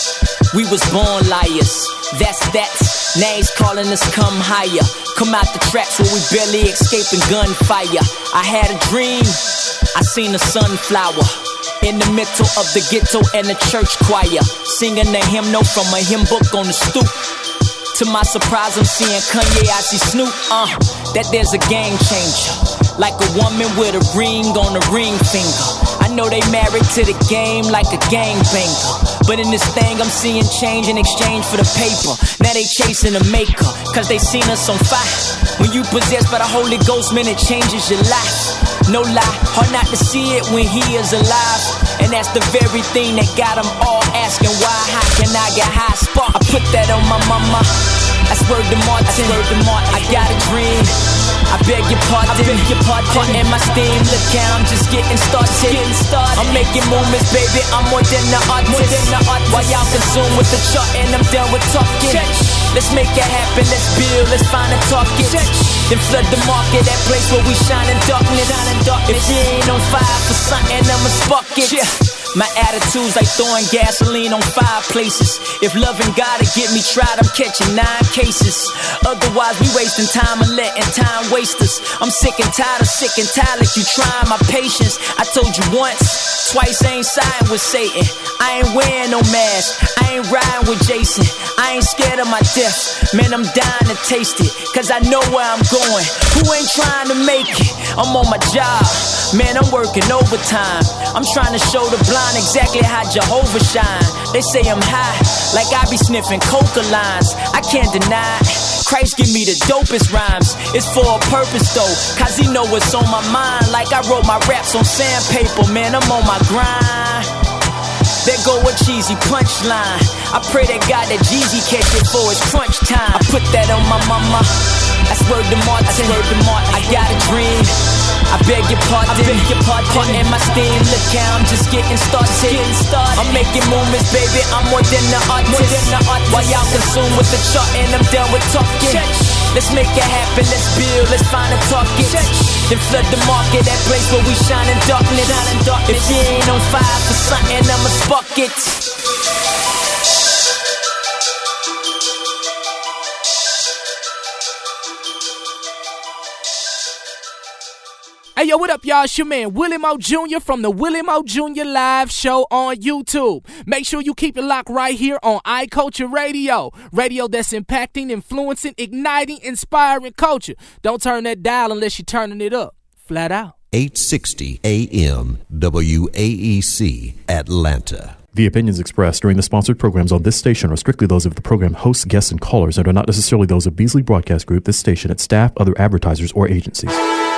S5: We was born liars. That's that. Now he's calling us come higher. Come out the traps where we barely escaping gunfire. I had a dream. I seen a sunflower in the middle of the ghetto and the church choir, singing a hymnal from a hymn book on the stoop. To my surprise, I'm seeing Kanye, I see Snoop. Uh, that there's a game changer. Like a woman with a ring on a ring finger. I know they married to the game like a gangbanger. But in this thing, I'm seeing change in exchange for the paper. Now they chasing a maker, cause they seen us on fire. When you possessed by the Holy Ghost, man, it changes your life. No lie, hard not to see it when he is alive. And that's the very thing that got them all asking why. How can I get high spark? I put that on my mama. That's word to Martin. Word to Martin. I got a dream. I beg your pardon. I beg your pardon. Pardon in my steam. Look how I'm just getting started. Getting started. I'm making movements, baby. I'm more than the artist. More than the artist. While y'all consumed with the chart and I'm done with talking. Check. Let's make it happen. Let's build. Let's find a target. Check. Then flood the market. That place where we shine in darkness. Shine in darkness. If you ain't on fire for something, I'ma spark it. Yeah. My attitude's like throwing gasoline on fireplaces. If loving gotta get me tried, I'm catching nine cases. Otherwise, we wasting time and letting time waste us. I'm sick and tired of sick and tired like you trying my patience. I told you once, twice I ain't siding with Satan. I ain't wearing no mask. I ain't riding with Jason. I ain't scared of my death. Man, I'm dying to taste it, cause I know where I'm going. Who ain't trying to make it? I'm on my job. Man, I'm working overtime. I'm trying to show the blind exactly how Jehovah shine. They say I'm high, like I be sniffing coca lines. I can't deny it. Christ give me the dopest rhymes. It's for a purpose though, cause he know what's on my mind. Like I wrote my raps on sandpaper, man, I'm on my grind. There go a cheesy punchline. I pray that God that Jeezy catch it for his crunch time. I put that on my mama. That's word to Martin. That's word to Martin. I got a dream. I beg your pardon. I beg your pardon. Pardon in my steam. Look how I'm just getting started. Getting started. I'm making movements, baby. I'm more than the artist. More than the artist. While y'all consumed with the chart and I'm done with talking. Check. Let's make it happen. Let's build. Let's find a target. Check. Then flood the market. That place where we shine in darkness. Shine in darkness. If you ain't on fire for something, I'ma spark it.
S3: Hey, yo, what up, y'all? It's your man, Willie Mo Junior from the Willie Mo Junior Live Show on YouTube. Make sure you keep it locked right here on iCulture Radio. Radio that's impacting, influencing, igniting, inspiring culture. Don't turn that dial unless you're turning it up. Flat out.
S8: eight sixty A M W A E C, Atlanta.
S1: The opinions expressed during the sponsored programs on this station are strictly those of the program hosts, guests, and callers and are not necessarily those of Beasley Broadcast Group, this station, its staff, other advertisers, or agencies.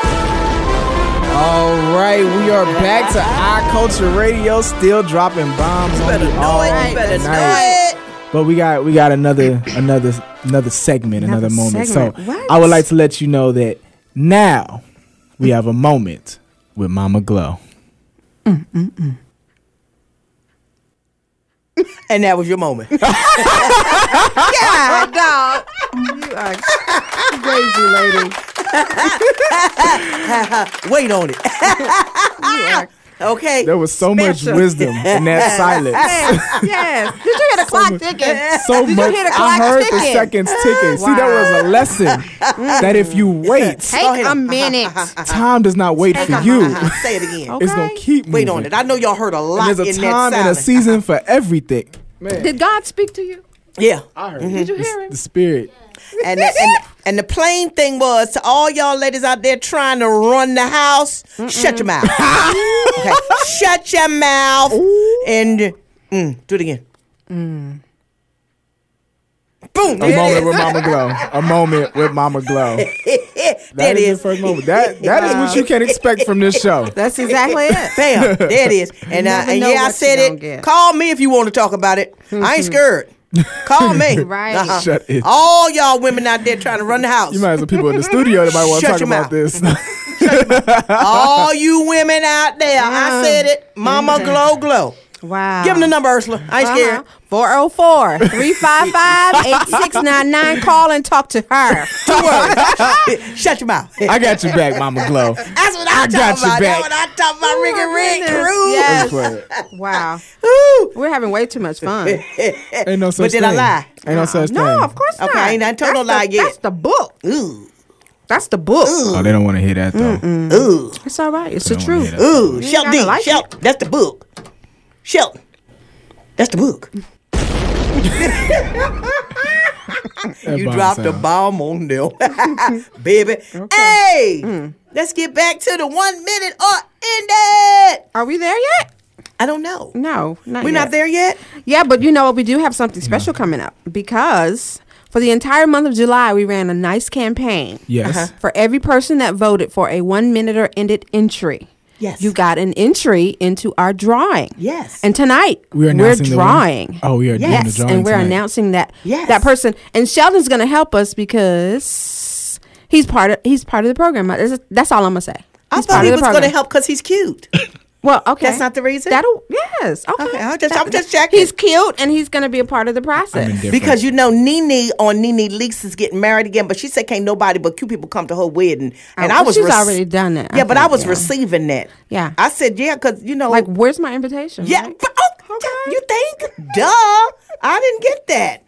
S3: All right, we are back to iCulture Radio, still dropping bombs
S2: You
S3: on
S2: better
S3: you
S2: know
S3: all
S2: it. You better
S3: night.
S2: know it.
S3: But we got we got another another another segment, another,
S4: Another
S3: moment.
S4: segment.
S3: So
S4: What?
S3: I would like to let you know that now we have a moment with Mama Glow.
S2: And that was your moment.
S4: God, dog. You are crazy, lady.
S2: Wait on it.
S4: You are
S2: Okay.
S3: There was so much
S4: Special.
S3: wisdom in that silence.
S4: Yes, yes. Did you hear the clock ticking?
S3: So
S4: Did
S3: much.
S4: you hear the
S3: I
S4: clock
S3: heard the
S4: ticking?
S3: seconds ticking. See, there was a lesson that if you wait,
S4: Take a minute.
S3: time does not wait for you.
S2: Say it again.
S4: Okay.
S3: It's gonna keep moving.
S2: Wait on it. I know y'all heard a lot
S3: And there's a
S2: in
S3: time
S2: that
S3: and a
S2: silence.
S3: season for everything. Man,
S4: Did God speak to you?
S2: Yeah.
S3: I heard.
S4: Did you
S3: The-
S4: hear him?
S3: The spirit.
S2: And the, and, and the plain thing was to all y'all ladies out there trying to run the house, Mm-mm. shut your mouth. Okay, shut your mouth. Ooh. And mm, do it again. Mm. Boom.
S3: A moment with Mama Glow. A moment with Mama Glow. That
S2: there
S3: is
S2: it is.
S3: the first moment. That that is what you can expect from this show.
S4: That's exactly it.
S2: Bam. There it is. And, uh, and yeah, I said it. Get. Call me if you want to talk about it. I ain't scared. Call me.
S4: Right.
S2: Uh-huh.
S3: Shut it.
S2: All y'all women out there trying to run the house.
S3: You might have some people in the studio that might want to talk about this.
S2: All you women out there, uh, I said it. Mama mm-hmm. Glow Glow.
S4: Wow.
S2: Give them the number, Ursula. I ain't uh-huh. scared.
S4: four oh four, three five five, eight six nine nine. Call and talk to her.
S2: Two words. Shut your mouth.
S3: I got your back, Mama Glow.
S2: That's what I'm
S3: I
S2: talking
S3: got
S2: about.
S3: Your back.
S2: That's what I'm talking about. Rick and Rick Cruz.
S4: Yes. Wow.
S2: Ooh.
S4: We're having way too much fun.
S3: Ain't no such
S2: but did
S3: thing.
S2: I lie?
S3: Ain't no such
S4: no,
S3: thing.
S4: No, of course not.
S2: Okay, I ain't I told no
S4: the,
S2: lie yet.
S4: That's the book.
S2: Ooh.
S4: That's the book.
S2: Ooh.
S3: Oh, they don't want to hear that, though.
S2: Mm-mm. Ooh.
S4: It's all right. It's
S3: they
S4: the truth.
S2: Ooh. Shelton D.
S4: Like
S2: Shelton. That's the book. Shelton. That's the book. You dropped a bomb on them. Baby. Okay. Hey! Mm. Let's get back to the one minute or end it.
S4: Are we there yet?
S2: I don't know.
S4: No, not
S2: We're
S4: yet.
S2: not there yet?
S4: Yeah, but you know what? We do have something special no. coming up because for the entire month of July, we ran a nice campaign.
S3: Yes.
S2: Uh-huh.
S4: For every person that voted for a one minute or ended entry.
S2: Yes.
S4: You got an entry into our drawing.
S2: Yes.
S4: And tonight,
S3: we're,
S4: we're drawing.
S3: Oh, we are
S2: yes.
S3: doing the drawing
S4: And we're
S3: tonight.
S4: announcing that
S2: yes.
S4: that person. And Sheldon's going to help us because he's part of he's part of the program. That's, that's all I'm going to say.
S2: I
S4: he's
S2: thought he was going to help because he's cute.
S4: Well, okay.
S2: That's not the reason?
S4: That'll, yes. Okay.
S2: okay I'm, just, I'm just checking.
S4: He's cute, and he's going to be a part of the process.
S2: Because, you know, Nene on Nene Leaks is getting married again, but she said can't nobody but cute people come to her wedding. And
S4: oh,
S2: I was
S4: She's
S2: rec-
S4: already done that.
S2: Yeah,
S4: I
S2: but
S4: think,
S2: I was
S4: yeah.
S2: receiving that.
S4: Yeah.
S2: I said, yeah, because, you know.
S4: Like, where's my invitation?
S2: Yeah.
S4: Right?
S2: But, oh, okay. You think? Duh. I didn't get that.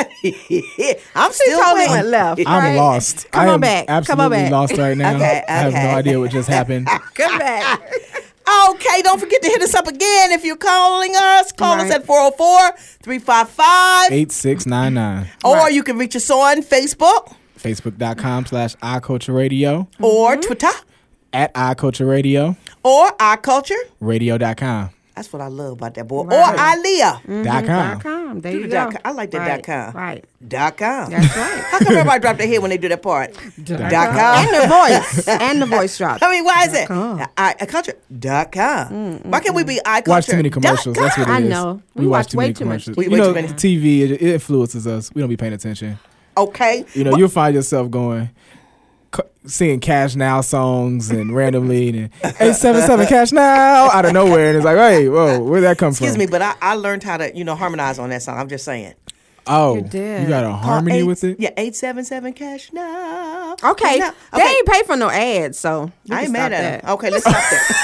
S2: I, I'm still
S4: totally
S2: waiting.
S4: went left.
S3: I'm
S4: right?
S3: lost.
S4: Come
S3: I
S4: on
S3: am
S4: back.
S3: absolutely
S4: Come on back.
S3: lost right now.
S2: Okay, okay.
S3: I have no idea what just happened.
S4: Come back.
S2: Okay, don't forget to hit us up again if you're calling us. Call
S4: right.
S2: us at four oh four, three five five,
S3: eight six nine nine.
S2: Or
S4: right.
S2: you can reach us on Facebook.
S3: Facebook.com slash iCultureRadio.
S2: Or
S4: mm-hmm.
S2: Twitter.
S3: At iCultureRadio.
S2: Or iCulture.
S3: Radio dot com.
S2: That's what I love about that boy.
S4: Right.
S2: Or iLea.
S4: Mm-hmm.
S3: Dot com.
S4: Dot com. There
S2: Do
S4: you
S2: the
S4: go.
S2: dot com. I like that
S4: right.
S2: dot com.
S4: Right.
S2: Dot com.
S4: That's right.
S2: How come everybody drop their head when they do that part?
S4: Dot,
S2: dot
S4: com.
S2: com.
S4: And the voice. And the voice drop.
S2: I mean, why is it?
S4: Com.
S2: I, iCulture. Dot com. Mm-hmm. Why can't we be iCulture?
S3: Watch too many commercials. That's what it is.
S4: I know. We,
S3: we
S4: watch,
S3: watch too
S4: way
S3: many
S4: too much.
S3: commercials.
S2: We
S3: You
S2: way
S3: know,
S2: too many.
S3: T V, it, it influences us. We don't be paying attention.
S2: Okay.
S3: You know,
S2: But,
S3: you'll find yourself going, c- singing Cash Now songs and randomly, and eight seven seven Cash Now out of nowhere. And it's like, hey, whoa, where'd that come
S2: excuse
S3: from?
S2: me, but I, I learned how to, you know, harmonize on that song. I'm just saying.
S3: Oh,
S4: You did.
S3: you got a harmony
S2: eight,
S3: with it?
S2: Yeah, eight seven seven Cash Now.
S4: Okay.
S2: Now.
S4: They ain't pay for no ads, so.
S2: I ain't mad at
S4: that.
S2: him. Okay, let's stop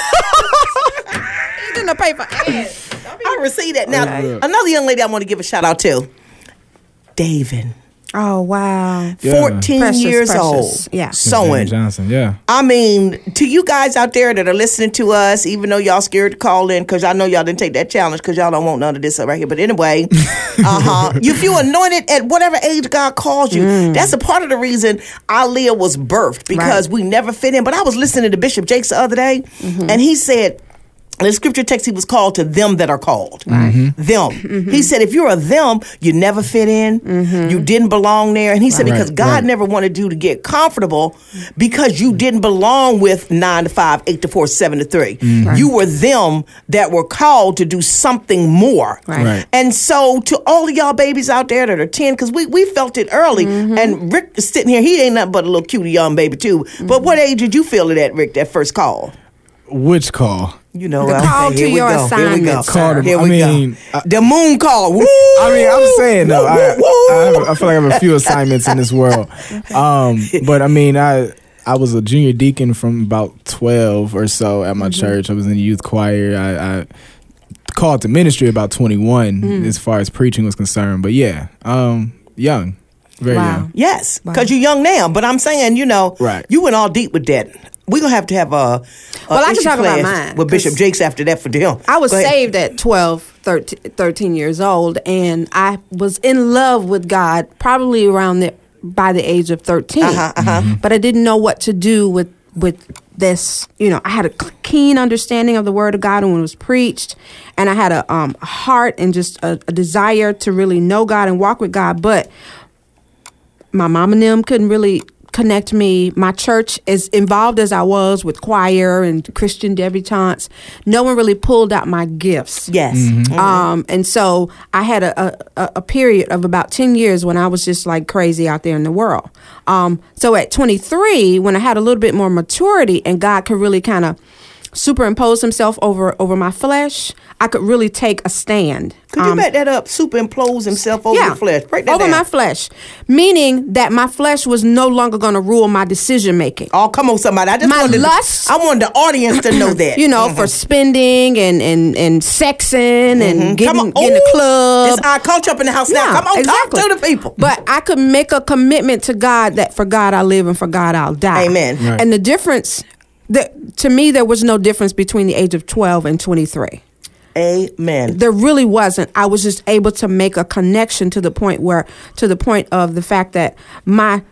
S2: that.
S4: He didn't pay for ads.
S2: I receive that. Now,
S3: Okay.
S2: another young lady I want to give a shout out to, David.
S4: Oh, wow.
S3: Yeah.
S2: fourteen
S4: Precious,
S2: years
S4: precious.
S2: old.
S4: Yeah.
S2: Sewing.
S3: Johnson, yeah.
S2: I mean, to you guys out there that are listening to us, even though y'all scared to call in, because I know y'all didn't take that challenge because y'all don't want none of this right here. But anyway, uh-huh. If you anointed at whatever age God calls you, mm. that's a part of the reason iLea was birthed, because right. we never fit in. But I was listening to Bishop Jakes the other day, mm-hmm. and he said, in the scripture text, he was called to them that are called. Mm-hmm. Them. Mm-hmm. He said, if you're a them, you never fit in. Mm-hmm. You didn't belong there. And he said, right. because God right. never wanted you to get comfortable because you didn't belong with nine to five, eight to four, seven to three. Mm-hmm. Right. You were them that were called to do something more.
S4: Right. Right.
S2: And so to all of y'all babies out there that are ten, because we, we felt it early. Mm-hmm. And Rick is sitting here. He ain't nothing but a little cutie young baby too. Mm-hmm. But what age did you feel it at, Rick, that first call?
S3: Which call?
S2: You know,
S4: the
S2: uh,
S4: call
S2: okay,
S4: to
S2: here
S4: your
S2: we go.
S4: assignment.
S2: Here we go.
S3: Call to,
S2: here
S3: I
S2: we
S3: mean,
S2: go.
S3: I,
S2: the moon call. Woo!
S3: I mean, I'm saying though, I,
S2: woo,
S3: I, have, I feel like I have a few assignments in this world. Um, but I mean, I I was a junior deacon from about twelve or so at my mm-hmm. church. I was in the youth choir. I, I called to ministry about twenty-one mm. as far as preaching was concerned. But yeah, um, young. Very
S4: wow.
S3: young.
S2: Yes, because
S4: wow.
S2: you're young now. But I'm saying, you know,
S3: right.
S2: you went all deep with that. We're going to have to have a, a
S4: well, I can talk
S2: class
S4: about mine
S2: with Bishop Jakes after that for them.
S4: I was saved at twelve, thirteen, thirteen years old, and I was in love with God probably around the by the age of thirteen.
S2: Uh-huh, uh-huh.
S4: Mm-hmm. But I didn't know what to do with with this. You know, I had a keen understanding of the Word of God when it was preached, and I had a, um, a heart and just a, a desire to really know God and walk with God. But my mom and them couldn't really connect me. My church, as involved as I was with choir and Christian debutantes, no one really pulled out my gifts.
S2: Yes.
S4: Mm-hmm. Um, and so I had a, a, a period of about ten years when I was just like crazy out there in the world. Um, so at twenty-three, when I had a little bit more maturity and God could really kind of superimpose himself over over my flesh, I could really take a stand.
S2: Could you
S4: um,
S2: back that up? Superimpose himself over
S4: yeah,
S2: your flesh. Break that
S4: over
S2: down.
S4: my flesh, meaning that my flesh was no longer going to rule my decision making.
S2: Oh, come on, somebody! I just
S4: My
S2: wanted
S4: lust-
S2: I wanted the audience to know that.
S4: You know, for spending and and and sexing and getting
S2: Come on.
S4: in the
S2: Ooh,
S4: club.
S2: It's our culture up in the house now.
S4: Yeah,
S2: Come on,
S4: exactly.
S2: talk to the people.
S4: But I could make a commitment to God that for God I live and for God I'll die.
S2: Amen.
S3: Right.
S4: And the difference, the, to me, there was no difference between the age of twelve and twenty-three.
S2: Amen.
S4: There really wasn't. I was just able to make a connection to the point where, to the point of the fact that my,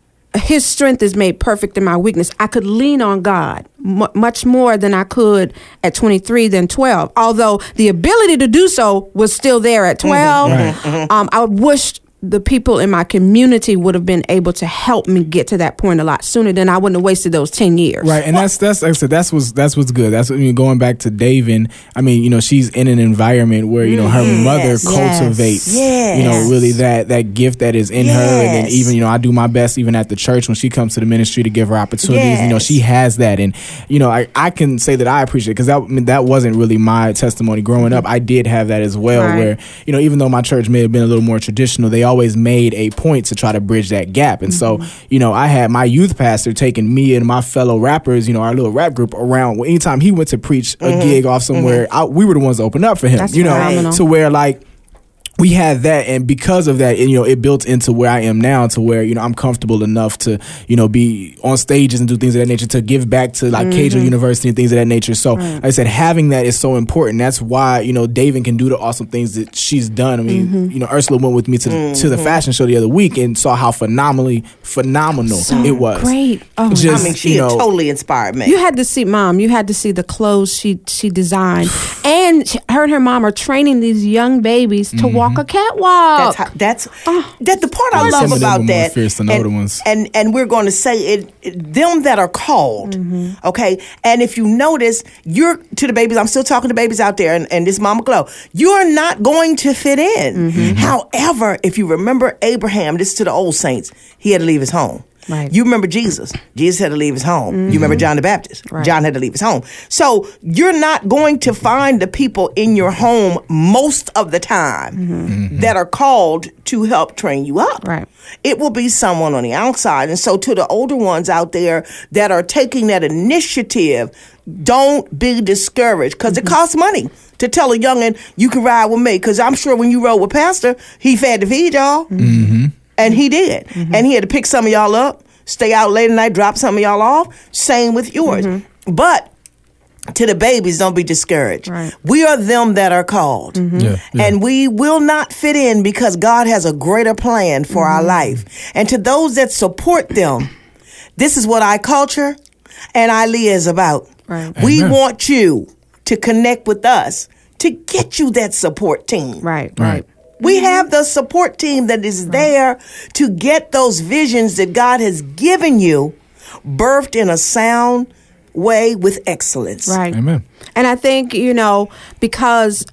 S4: his strength is made perfect in my weakness. I could lean on God m- much more than I could at twenty-three than twelve. Although the ability to do so was still there at twelve.
S3: Mm-hmm. Right.
S4: Um, I wished the people in my community would have been able to help me get to that point a lot sooner. Then I wouldn't have wasted those ten years.
S3: Right, and that's that's like I said, that's what's that's what's good. That's what, you know, going back to David. I mean, you know, she's in an environment where you know her
S2: Yes.
S3: mother
S2: Yes.
S3: cultivates,
S2: Yes.
S3: you know, really that that gift that is in her, and then
S2: Yes.
S3: even you know, I do my best even at the church when she comes to the ministry to give her opportunities. You know,
S2: Yes.
S3: she has that, and you know, I, I can say that I appreciate it because that I mean, that wasn't really my testimony growing up. I did have that as well,
S4: Right.
S3: where you know, even though my church may have been a little more traditional, they always made a point to try to bridge that gap. And
S2: Mm-hmm.
S3: so, you know, I had my youth pastor taking me and my fellow rappers, you know, our little rap group around. Anytime he went to preach a
S2: Mm-hmm.
S3: gig off somewhere, I, we were the ones to open up for him,
S4: That's
S3: you know,
S4: phenomenal.
S3: to where like, we had that, and because of that, you know, it built into where I am now, to where you know I'm comfortable enough to, you know, be on stages and do things of that nature, to give back to like Cato University and things of that nature. So, like I said, having that is so important. That's why you know David can do the awesome things that she's done. I mean, you know, Ursula went with me to the, to the fashion show the other week and saw how phenomenally phenomenal
S4: So
S3: it was.
S4: great. Oh, my
S3: Just,
S2: I mean, she
S3: you know,
S2: totally inspired me.
S4: You had to see mom. You had to see the clothes she she designed, and she, her and her mom are training these young babies to walk a catwalk.
S2: That's how, that's that the part I
S3: Yeah,
S2: love
S3: some of them
S2: about
S3: were more
S2: that.
S3: fierce than
S2: and,
S3: older ones.
S2: and and we're going to say it, it them that are called, okay. And if you notice, you're to the babies. I'm still talking to babies out there, and, and this Mama Glow. You're not going to fit in. However, if you remember Abraham, this is to the old saints. He had to leave his home.
S4: Right.
S2: You remember Jesus. Jesus had to leave his home. You remember John the Baptist.
S4: Right.
S2: John had to leave his home. So you're not going to find the people in your home most of the time that are called to help train you up.
S4: Right.
S2: It will be someone on the outside. And so to the older ones out there that are taking that initiative, don't be discouraged, because it costs money to tell a youngin' you can ride with me. Because I'm sure when you rode with Pastor, he fed to feed y'all.
S3: Mm-hmm.
S2: And he did. And he had to pick some of y'all up, stay out late at night, drop some of y'all off. Same with yours. But to the babies, don't be discouraged.
S4: Right.
S2: We are them that are called.
S3: Yeah, yeah.
S2: And we will not fit in because God has a greater plan for our life. And to those that support them, this is what iCulture and iLeah is about.
S4: Right.
S2: We
S3: Amen.
S2: want you to connect with us to get you that support team.
S4: Right.
S3: Right.
S4: Right.
S2: We have the support team that is there to get those visions that God has given you birthed in a sound way with excellence.
S4: Right.
S3: Amen.
S4: And I think, you know, because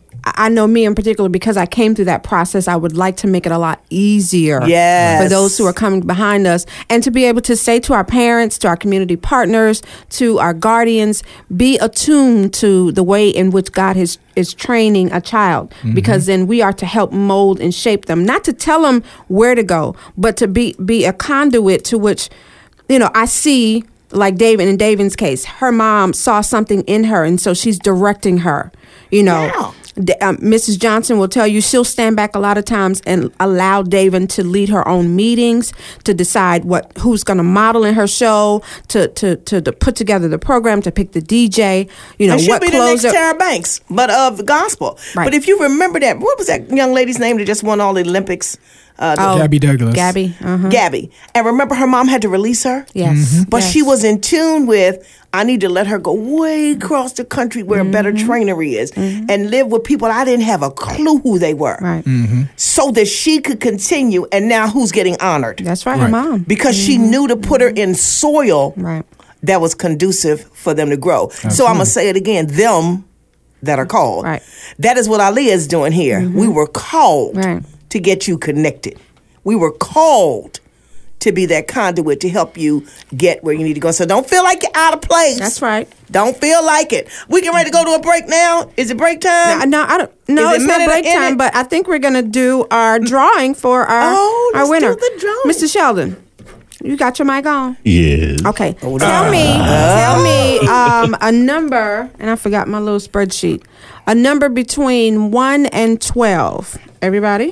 S4: I know me in particular, because I came through that process, I would like to make it a lot easier
S2: Yes.
S4: for those who are coming behind us, and to be able to say to our parents, to our community partners, to our guardians, be attuned to the way in which God has, is training a child, because then we are to help mold and shape them, not to tell them where to go, but to be, be a conduit to which, you know, I see, like David, in David's case, her mom saw something in her, and so she's directing her, you know.
S2: Yeah.
S4: D- um, Missus Johnson will tell you she'll stand back a lot of times and allow David to lead her own meetings, to decide what who's going to model in her show, to, to to to put together the program, to pick the D J. You know,
S2: And she'll
S4: what
S2: be the next
S4: clothes. are-
S2: Tara Banks, but of the gospel.
S4: Right.
S2: But if you remember that, what was that young lady's name that just won all the Olympics? Uh, the,
S4: Oh,
S3: Gabby Douglas.
S4: Gabby. Uh-huh.
S2: Gabby. And remember, her mom had to release her?
S4: Yes.
S2: But
S4: Yes.
S2: she was in tune with, I need to let her go way across the country where
S4: Mm-hmm.
S2: a better trainer is and live with people I didn't have a clue who they were.
S4: Right.
S2: So that she could continue. And now who's getting honored?
S4: That's right, her
S3: Right.
S4: mom.
S2: Because she knew to put her in soil
S4: Right.
S2: that was conducive for them to grow. So I'm going to say it again, them that are called.
S4: Right.
S2: That is what Aaliyah is doing here. We were called
S4: Right.
S2: to get you connected. We were called to be that conduit to help you get where you need to go. So don't feel like you're out of place.
S4: That's right.
S2: Don't feel like it. We get ready to go to a break now. Is it break time?
S4: No, no, I don't. No,
S2: Is it
S4: it's not
S2: minute
S4: break
S2: in
S4: time.
S2: it?
S4: But I think we're gonna do our drawing for our
S2: Oh, let's
S4: our winner,
S2: do the drawing.
S4: Mister Sheldon. You got your mic on?
S8: Yes.
S4: Okay. Tell me, tell me um, a number, and I forgot my little spreadsheet. A number between one and twelve. Everybody?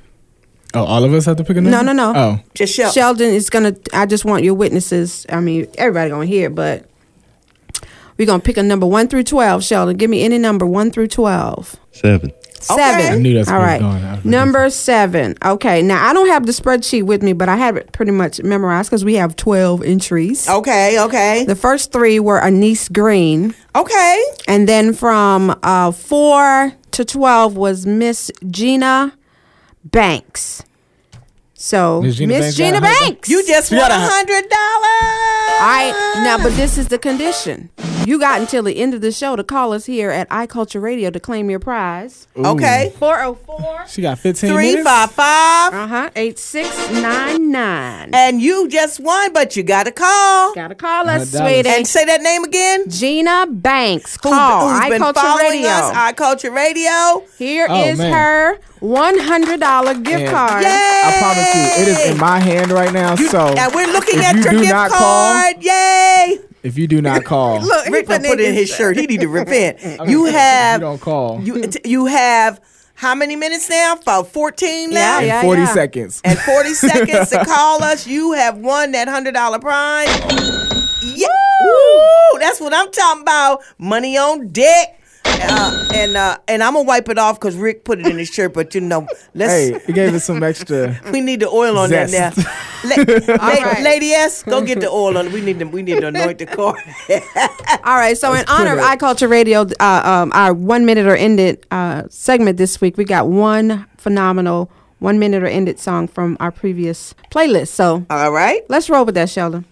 S3: Oh, all of us have to pick a number?
S4: No, no, no.
S3: Oh.
S2: Just Sheldon.
S4: Sheldon is gonna. I just want your witnesses. I mean, everybody gonna hear, but we're gonna pick a number one through twelve. Sheldon, give me any number one through twelve.
S8: Seven.
S4: Seven.
S3: I knew that's
S4: All
S3: where it
S4: right.
S3: was going. I was
S4: Number seven. Okay. Now I don't have the spreadsheet with me, but I have it pretty much memorized because we have twelve entries.
S2: Okay, okay.
S4: The first three were Anise Green,
S2: Okay.
S4: and then from uh, four to twelve was Miss Gina Banks. So
S3: Miss Gina
S4: Miss
S3: Banks
S4: Gina
S3: got a hundred-
S4: Banks.
S2: You just
S3: You
S2: won
S3: got
S2: a
S3: a-
S2: hundred dollars.
S4: All right. Now, but this is the condition. You got until the end of the show to call us here at iCulture Radio to claim your prize.
S2: Okay.
S4: four oh four,
S3: She got fifteen
S2: Three
S3: minutes?
S2: five five.
S4: uh-huh, eight six nine nine.
S2: And you just won, but you got to call.
S4: Gotta call us,
S3: one hundred dollars.
S4: sweetie.
S2: And say that name again.
S4: Gina Banks.
S2: Who's,
S4: Call
S2: who's been
S4: iCulture
S2: following
S4: Radio.
S2: us? iCulture Radio.
S4: Here
S3: Oh,
S4: is
S3: man.
S4: her one hundred dollars gift
S3: And-
S4: card.
S2: Yay!
S3: I promise you, it is in my hand right now. so
S2: And we're looking
S3: if
S2: at
S3: you
S2: your
S3: do
S2: gift
S3: not
S2: card. Yay!
S3: call, if you do not call,
S4: Look, he
S2: Rick done put it in his shirt. He need to repent. You
S3: if
S2: have
S3: you don't call,
S2: you you have how many minutes now? About fourteen now.
S4: Yeah, yeah.
S3: in forty seconds.
S2: And forty seconds to call us. You have won that hundred dollar prize. Yeah, Woo! That's what I'm talking about. Money on deck. Uh, and uh, and I'm gonna wipe it off because Rick put it in his shirt. But you know, let's.
S3: Hey, he gave us some extra.
S2: We need the oil on
S3: Zest.
S2: that now. La- la-
S4: right.
S2: Lady S, go get the oil on it. We need to, we need to anoint the car.
S4: All right. So in honor of
S3: put it-
S4: iCulture Radio, uh, um, our one minute or ended uh, segment this week, we got one phenomenal one minute or ended song from our previous playlist. So
S2: All right.
S4: let's roll with that, Sheldon.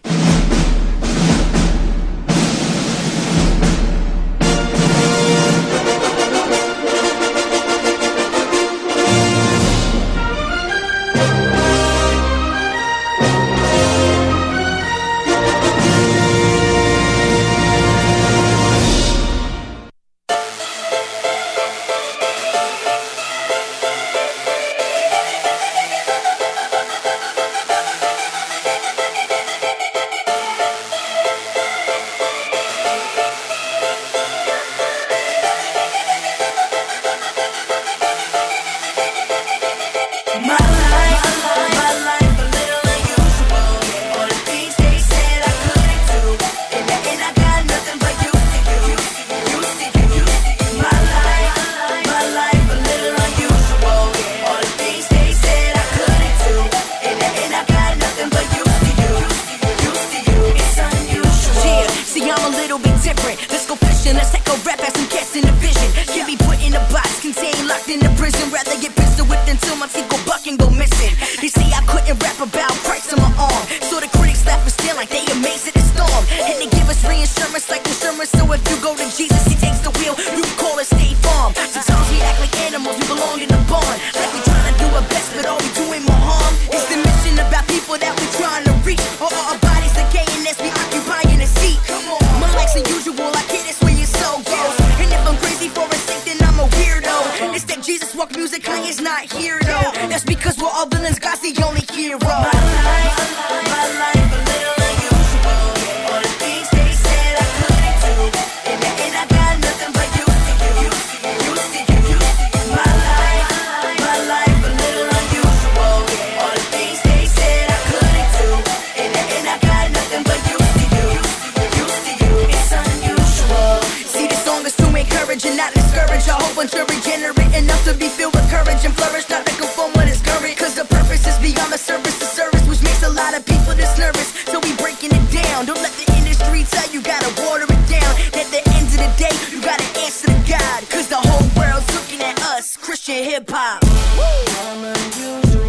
S9: Bunch of regenerate enough to be filled with courage and flourish, not to conform what is current. Cause the purpose beyond the surface of service, which makes a lot of people this nervous. So we breaking it down. Don't let the industry tell you gotta water it down. At the end of the day, you gotta answer to God, cause the whole world's looking at us, Christian hip hop. I'm unusual.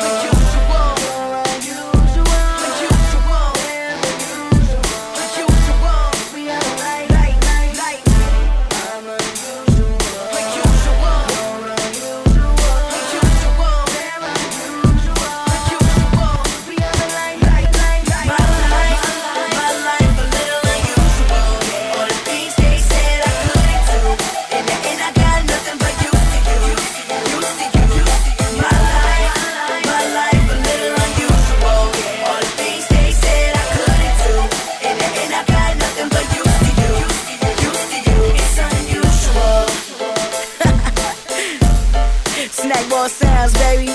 S9: Sounds, baby.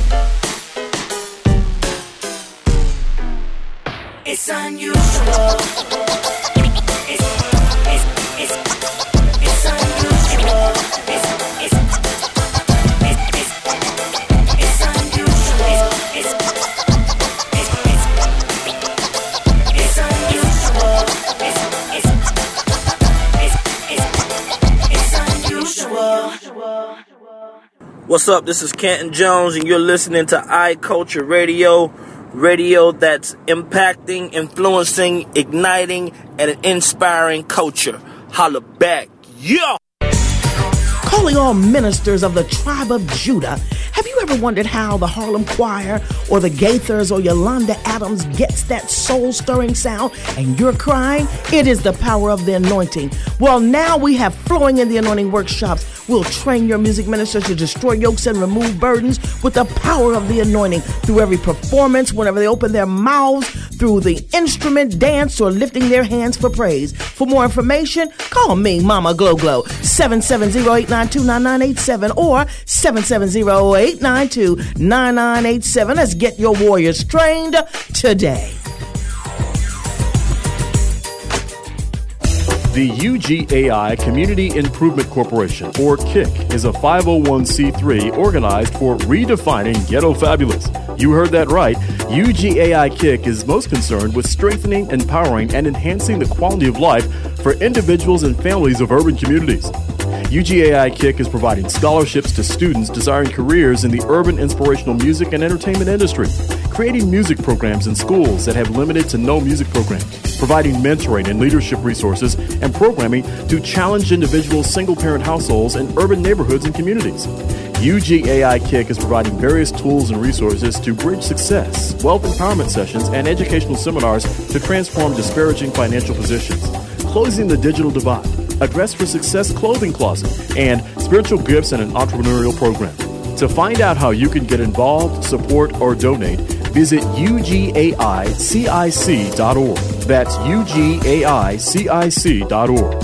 S9: It's unusual. It's it's it's it's unusual. It's it's it's it's it's unusual. It's it's it's it's unusual. It's it's it's it's it's unusual.
S10: What's up? This is Canton Jones, and you're listening to iCulture Radio, radio that's impacting, influencing, igniting, and inspiring culture. Holla back. Yeah!
S2: Calling all ministers of the tribe of Judah, have you ever wondered how the Harlem Choir or the Gaithers or Yolanda Adams gets that soul-stirring sound and you're crying? It is the power of the anointing. Well, now we have Flowing in the Anointing workshops. We'll train your music ministers to destroy yokes and remove burdens with the power of the anointing through every performance, whenever they open their mouths, through the instrument, dance, or lifting their hands for praise. For more information, call me, Mama Glow Glow, seven seven zero, eight nine two, nine nine eight seven or seven seven zero, eight nine two, nine nine eight seven. Let's get your warriors trained today.
S1: The U G A I Community Improvement Corporation, or K I C, is a five oh one c three organized for redefining ghetto fabulous. You heard that right. U G A I K I C is most concerned with strengthening, empowering, and enhancing the quality of life for individuals and families of urban communities. U G A I K I C is providing scholarships to students desiring careers in the urban inspirational music and entertainment industry, creating music programs in schools that have limited to no music programs, providing mentoring and leadership resources and programming to challenge individuals, single-parent households, and urban neighborhoods and communities. U G A I K I C is providing various tools and resources to bridge success, wealth empowerment sessions, and educational seminars to transform disparaging financial positions, closing the digital divide, a Dress for Success clothing closet, and spiritual gifts and an entrepreneurial program. To find out how you can get involved, support, or donate, visit U G A I C I C dot org. That's U G A I C I C dot org.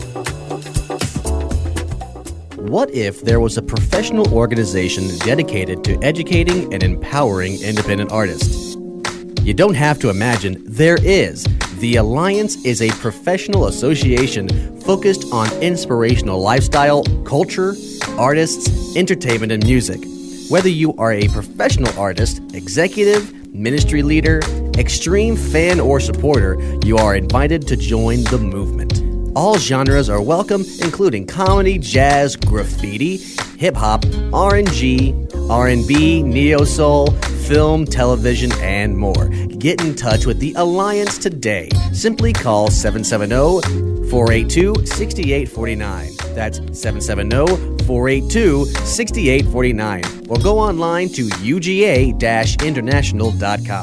S7: What if there was a professional organization dedicated to educating and empowering independent artists? You don't have to imagine, there is. The Alliance is a professional association focused on inspirational lifestyle, culture, artists, entertainment, and music. Whether you are a professional artist, executive, ministry leader, extreme fan, or supporter, you are invited to join the movement. All genres are welcome, including comedy, jazz, graffiti, hip-hop, R and G, R and B, neo-soul, film, television, and more. Get in touch with the Alliance today. Simply call seven seven zero, four eight two, six eight four nine. That's seven seven zero, four eight two, six eight four nine. Or go online to U G A international dot com.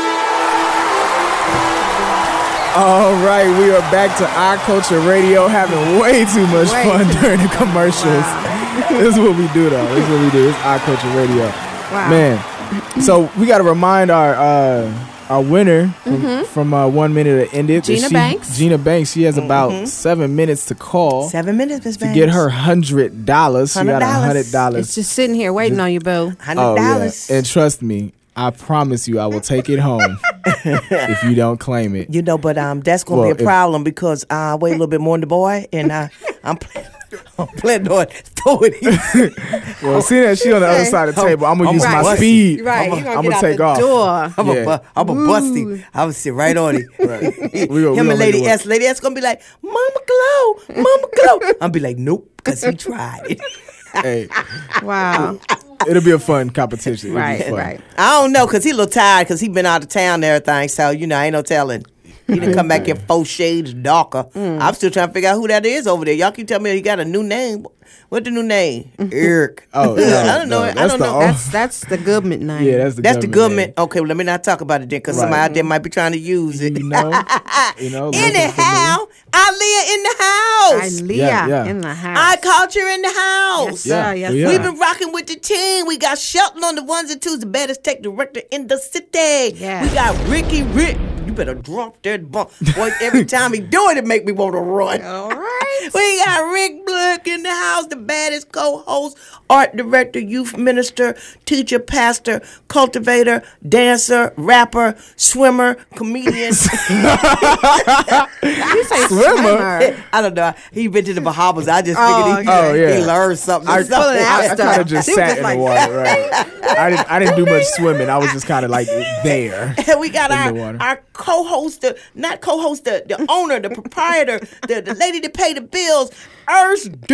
S3: All right, we are back to iCulture Radio, having way too much way fun too during the commercials. Wow. This is what we do, though. This is what we do. It's iCulture Radio.
S4: Wow.
S3: Man, so we got to remind our uh, our winner from, mm-hmm. from uh, One Minute to End It.
S4: Gina
S3: she,
S4: Banks.
S3: Gina Banks. She has about
S2: mm-hmm.
S3: seven minutes to call.
S2: Seven minutes, Miss Banks.
S3: To get her one hundred dollars. She got one hundred dollars.
S4: It's just sitting here waiting on you, boo.
S2: one hundred dollars.
S3: Oh, yeah. And trust me, I promise you I will take it home if you don't claim it.
S2: You know, but um, that's going to
S3: Well,
S2: be a
S3: if-
S2: problem because I weigh a little bit more than the boy, and I, I'm, pl- I'm planning on
S11: know what he
S3: Well, see that she on the other side of the table. I'm gonna
S11: I'm
S3: use
S11: right.
S3: my speed.
S4: Right,
S3: I'm
S4: you
S3: gonna
S4: gonna get out
S3: take
S4: the
S3: off.
S4: door.
S11: I'm
S3: Yeah.
S11: a, bu- I'm a bust him. I'm gonna sit right on it.
S3: We gonna- we
S11: Him
S3: gonna
S11: and
S3: make
S11: Lady
S3: it work.
S11: S. Lady S gonna be like, Mama Glow, Mama Glow. I'm be like, nope, because he tried it.
S3: Hey,
S4: Wow.
S3: it'll be a fun competition. It'll be
S4: Right,
S3: fun.
S4: right.
S11: I don't know, because he a little tired because he been out of town and everything. So, you know, ain't no telling. He didn't come back here four shades darker.
S4: Mm.
S11: I'm still trying to figure out who that is over there. Y'all keep telling me he got a new name. What the new name? Eric.
S3: Oh, no,
S11: I don't know.
S3: no,
S11: I
S3: that's
S11: don't
S3: the
S11: know.
S3: old-
S4: That's that's the government name.
S3: Yeah, that's the
S11: That's the
S3: government
S11: government. Okay, well, let me not talk about it then, because
S3: Right.
S11: somebody out there might be trying to use it.
S3: name. You know, you know. looking for me.
S11: Anyhow, Aaliyah in the house.
S4: Ilea
S3: Yeah, yeah.
S4: in the house.
S11: Our culture in the house.
S4: Yes, sir.
S3: Yeah,
S4: Yes,
S3: we
S4: sir.
S3: are.
S11: We've been rocking with the team. We got Shelton on the ones and twos, the baddest tech director in the city.
S4: Yeah.
S11: We got Ricky Rick. You better drop that bump. Boy, every time he do it, it make me want to run.
S4: All right.
S11: We got Rick Black in the house, the baddest co-host, art director, youth minister, teacher, pastor, cultivator, dancer, rapper, swimmer, comedian.
S4: You say
S3: Swimmer?
S4: swimmer.
S11: I don't know. He been to the Bahamas. I just
S4: Oh,
S11: figured he,
S3: oh, yeah.
S11: he learned something.
S3: I,
S11: or something.
S3: I, I
S4: stuff.
S3: kind of just
S4: She was
S3: sat
S4: just
S3: in
S4: like-
S3: the water. Right. I didn't. I didn't do much swimming. I was just kind of like there.
S11: And we got
S3: in
S11: our,
S3: the water.
S11: our co-host, the, not co-host, the, the owner, the proprietor, the, the lady that pay the bills, Urs D.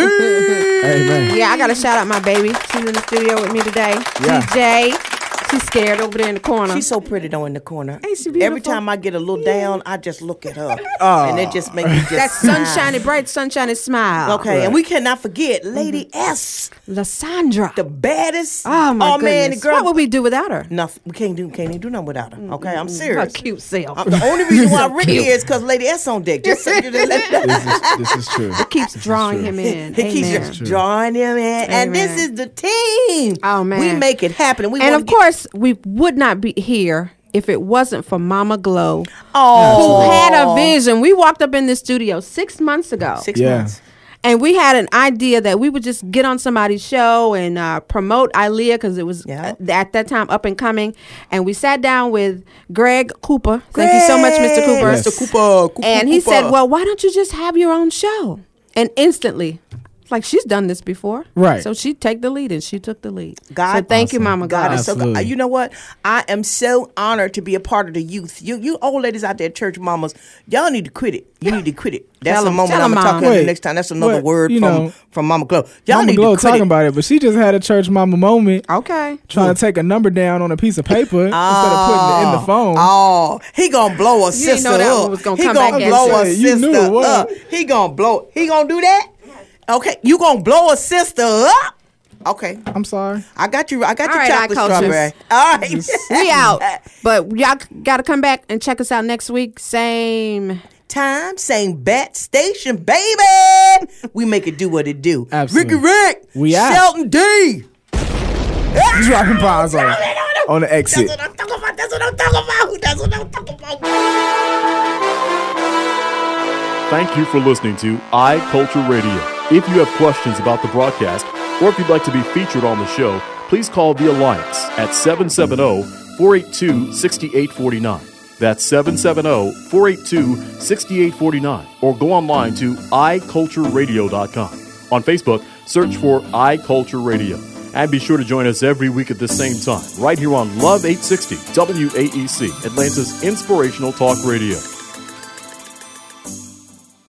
S3: Hey man.
S4: Yeah, I gotta shout out my baby. She's in the studio with me today.
S3: Yeah.
S4: D J. She's scared over there in the corner.
S11: She's so pretty though in the corner.
S4: Ain't she beautiful?
S11: Every time I get a little down, I just look at her, and it just makes me just
S4: that
S11: smile.
S4: sunshiny, bright, sunshiny smile.
S11: Okay, and we cannot forget Lady S,
S4: Lysandra.
S11: the baddest.
S4: Oh my
S11: oh, man, the
S4: goodness.
S11: girl.
S4: What would we do without her?
S11: Nothing. We can't do. Can't even do nothing without her. Okay, I'm
S4: Her
S11: serious.
S4: cute self.
S11: Uh, the only reason why
S4: So
S11: Ricky
S4: cute.
S11: here is because Lady S on deck. Just so you know,
S3: This is this is true.
S4: keeps drawing
S3: true.
S4: him in.
S11: He
S4: Amen.
S11: keeps drawing him in, and this
S4: Amen.
S11: is the team.
S4: Oh, man.
S11: we make it happen. We
S4: And
S11: wanna
S4: of
S11: get-
S4: course, we would not be here if it wasn't for Mama Glow,
S11: oh,
S4: who had a vision. We walked up in this studio six months ago.
S11: six
S3: Yeah.
S11: months.
S4: And we had an idea that we would just get on somebody's show and uh, promote Ilea because it was
S11: Yeah.
S4: uh, at that time up and coming. And we sat down with Greg Cooper. Thank you so much, Mister Cooper.
S3: Yes.
S11: Mister Cooper. Cooper,
S4: And he
S11: Cooper.
S4: said, well, why don't you just have your own show? And instantly, it's like she's done this before.
S3: Right.
S4: So she take the lead, and she took the lead.
S11: God,
S4: so thank you, Mama
S11: God
S4: God.
S11: is so good.
S3: Absolutely.
S11: You know what? I am so honored to be a part of the youth. You, you old ladies out there, church mamas, y'all need to quit it. You need to quit it. That's
S4: Tell
S11: the
S4: 'em-
S11: moment
S4: tell
S11: I'm
S4: 'em,
S11: gonna talk
S4: Mom.
S11: about
S3: Wait,
S11: next time. That's another
S3: what,
S11: word
S3: you
S11: from
S3: know,
S11: from Mama Glow. Y'all
S3: Mama
S11: need
S3: Glow
S11: to quit
S3: talking
S11: it.
S3: about it, but she just had a church mama moment.
S4: Okay.
S3: Trying to take a number down on a piece of paper instead of putting it in the phone.
S11: Oh, he gonna blow a
S4: You
S11: sister
S4: didn't know that
S11: up.
S4: one was gonna
S11: he
S4: come
S11: gonna
S4: back at
S11: blow
S3: you.
S11: a
S3: You knew
S11: sister
S3: it was.
S11: up. He gonna blow. He gonna do that. Okay, you gonna blow a sister up? Okay,
S3: I'm sorry.
S11: I got you. I got
S4: All
S11: your
S4: right,
S11: chocolate
S4: our cultures.
S11: strawberry. All right,
S4: We out. But y'all got to come back and check us out next week. Same.
S11: Time, same bat station, baby. We make it do what it do.
S3: Absolutely.
S11: Ricky Rick,
S3: We out.
S11: Shelton D.
S3: Dropping bombs on, on the exit.
S11: That's what I'm talking about. That's what I'm talking about. That's what I'm talking about.
S1: Thank you for listening to iCulture Radio. If you have questions about the broadcast, or if you'd like to be featured on the show, please call The Alliance at seven seven zero, four eight two, six eight four nine. That's seven seven zero, four eight two, six eight four nine. Or go online to i culture radio dot com. On Facebook, search for iCulture Radio. And be sure to join us every week at the same time, right here on Love eight sixty W A E C, Atlanta's inspirational talk radio.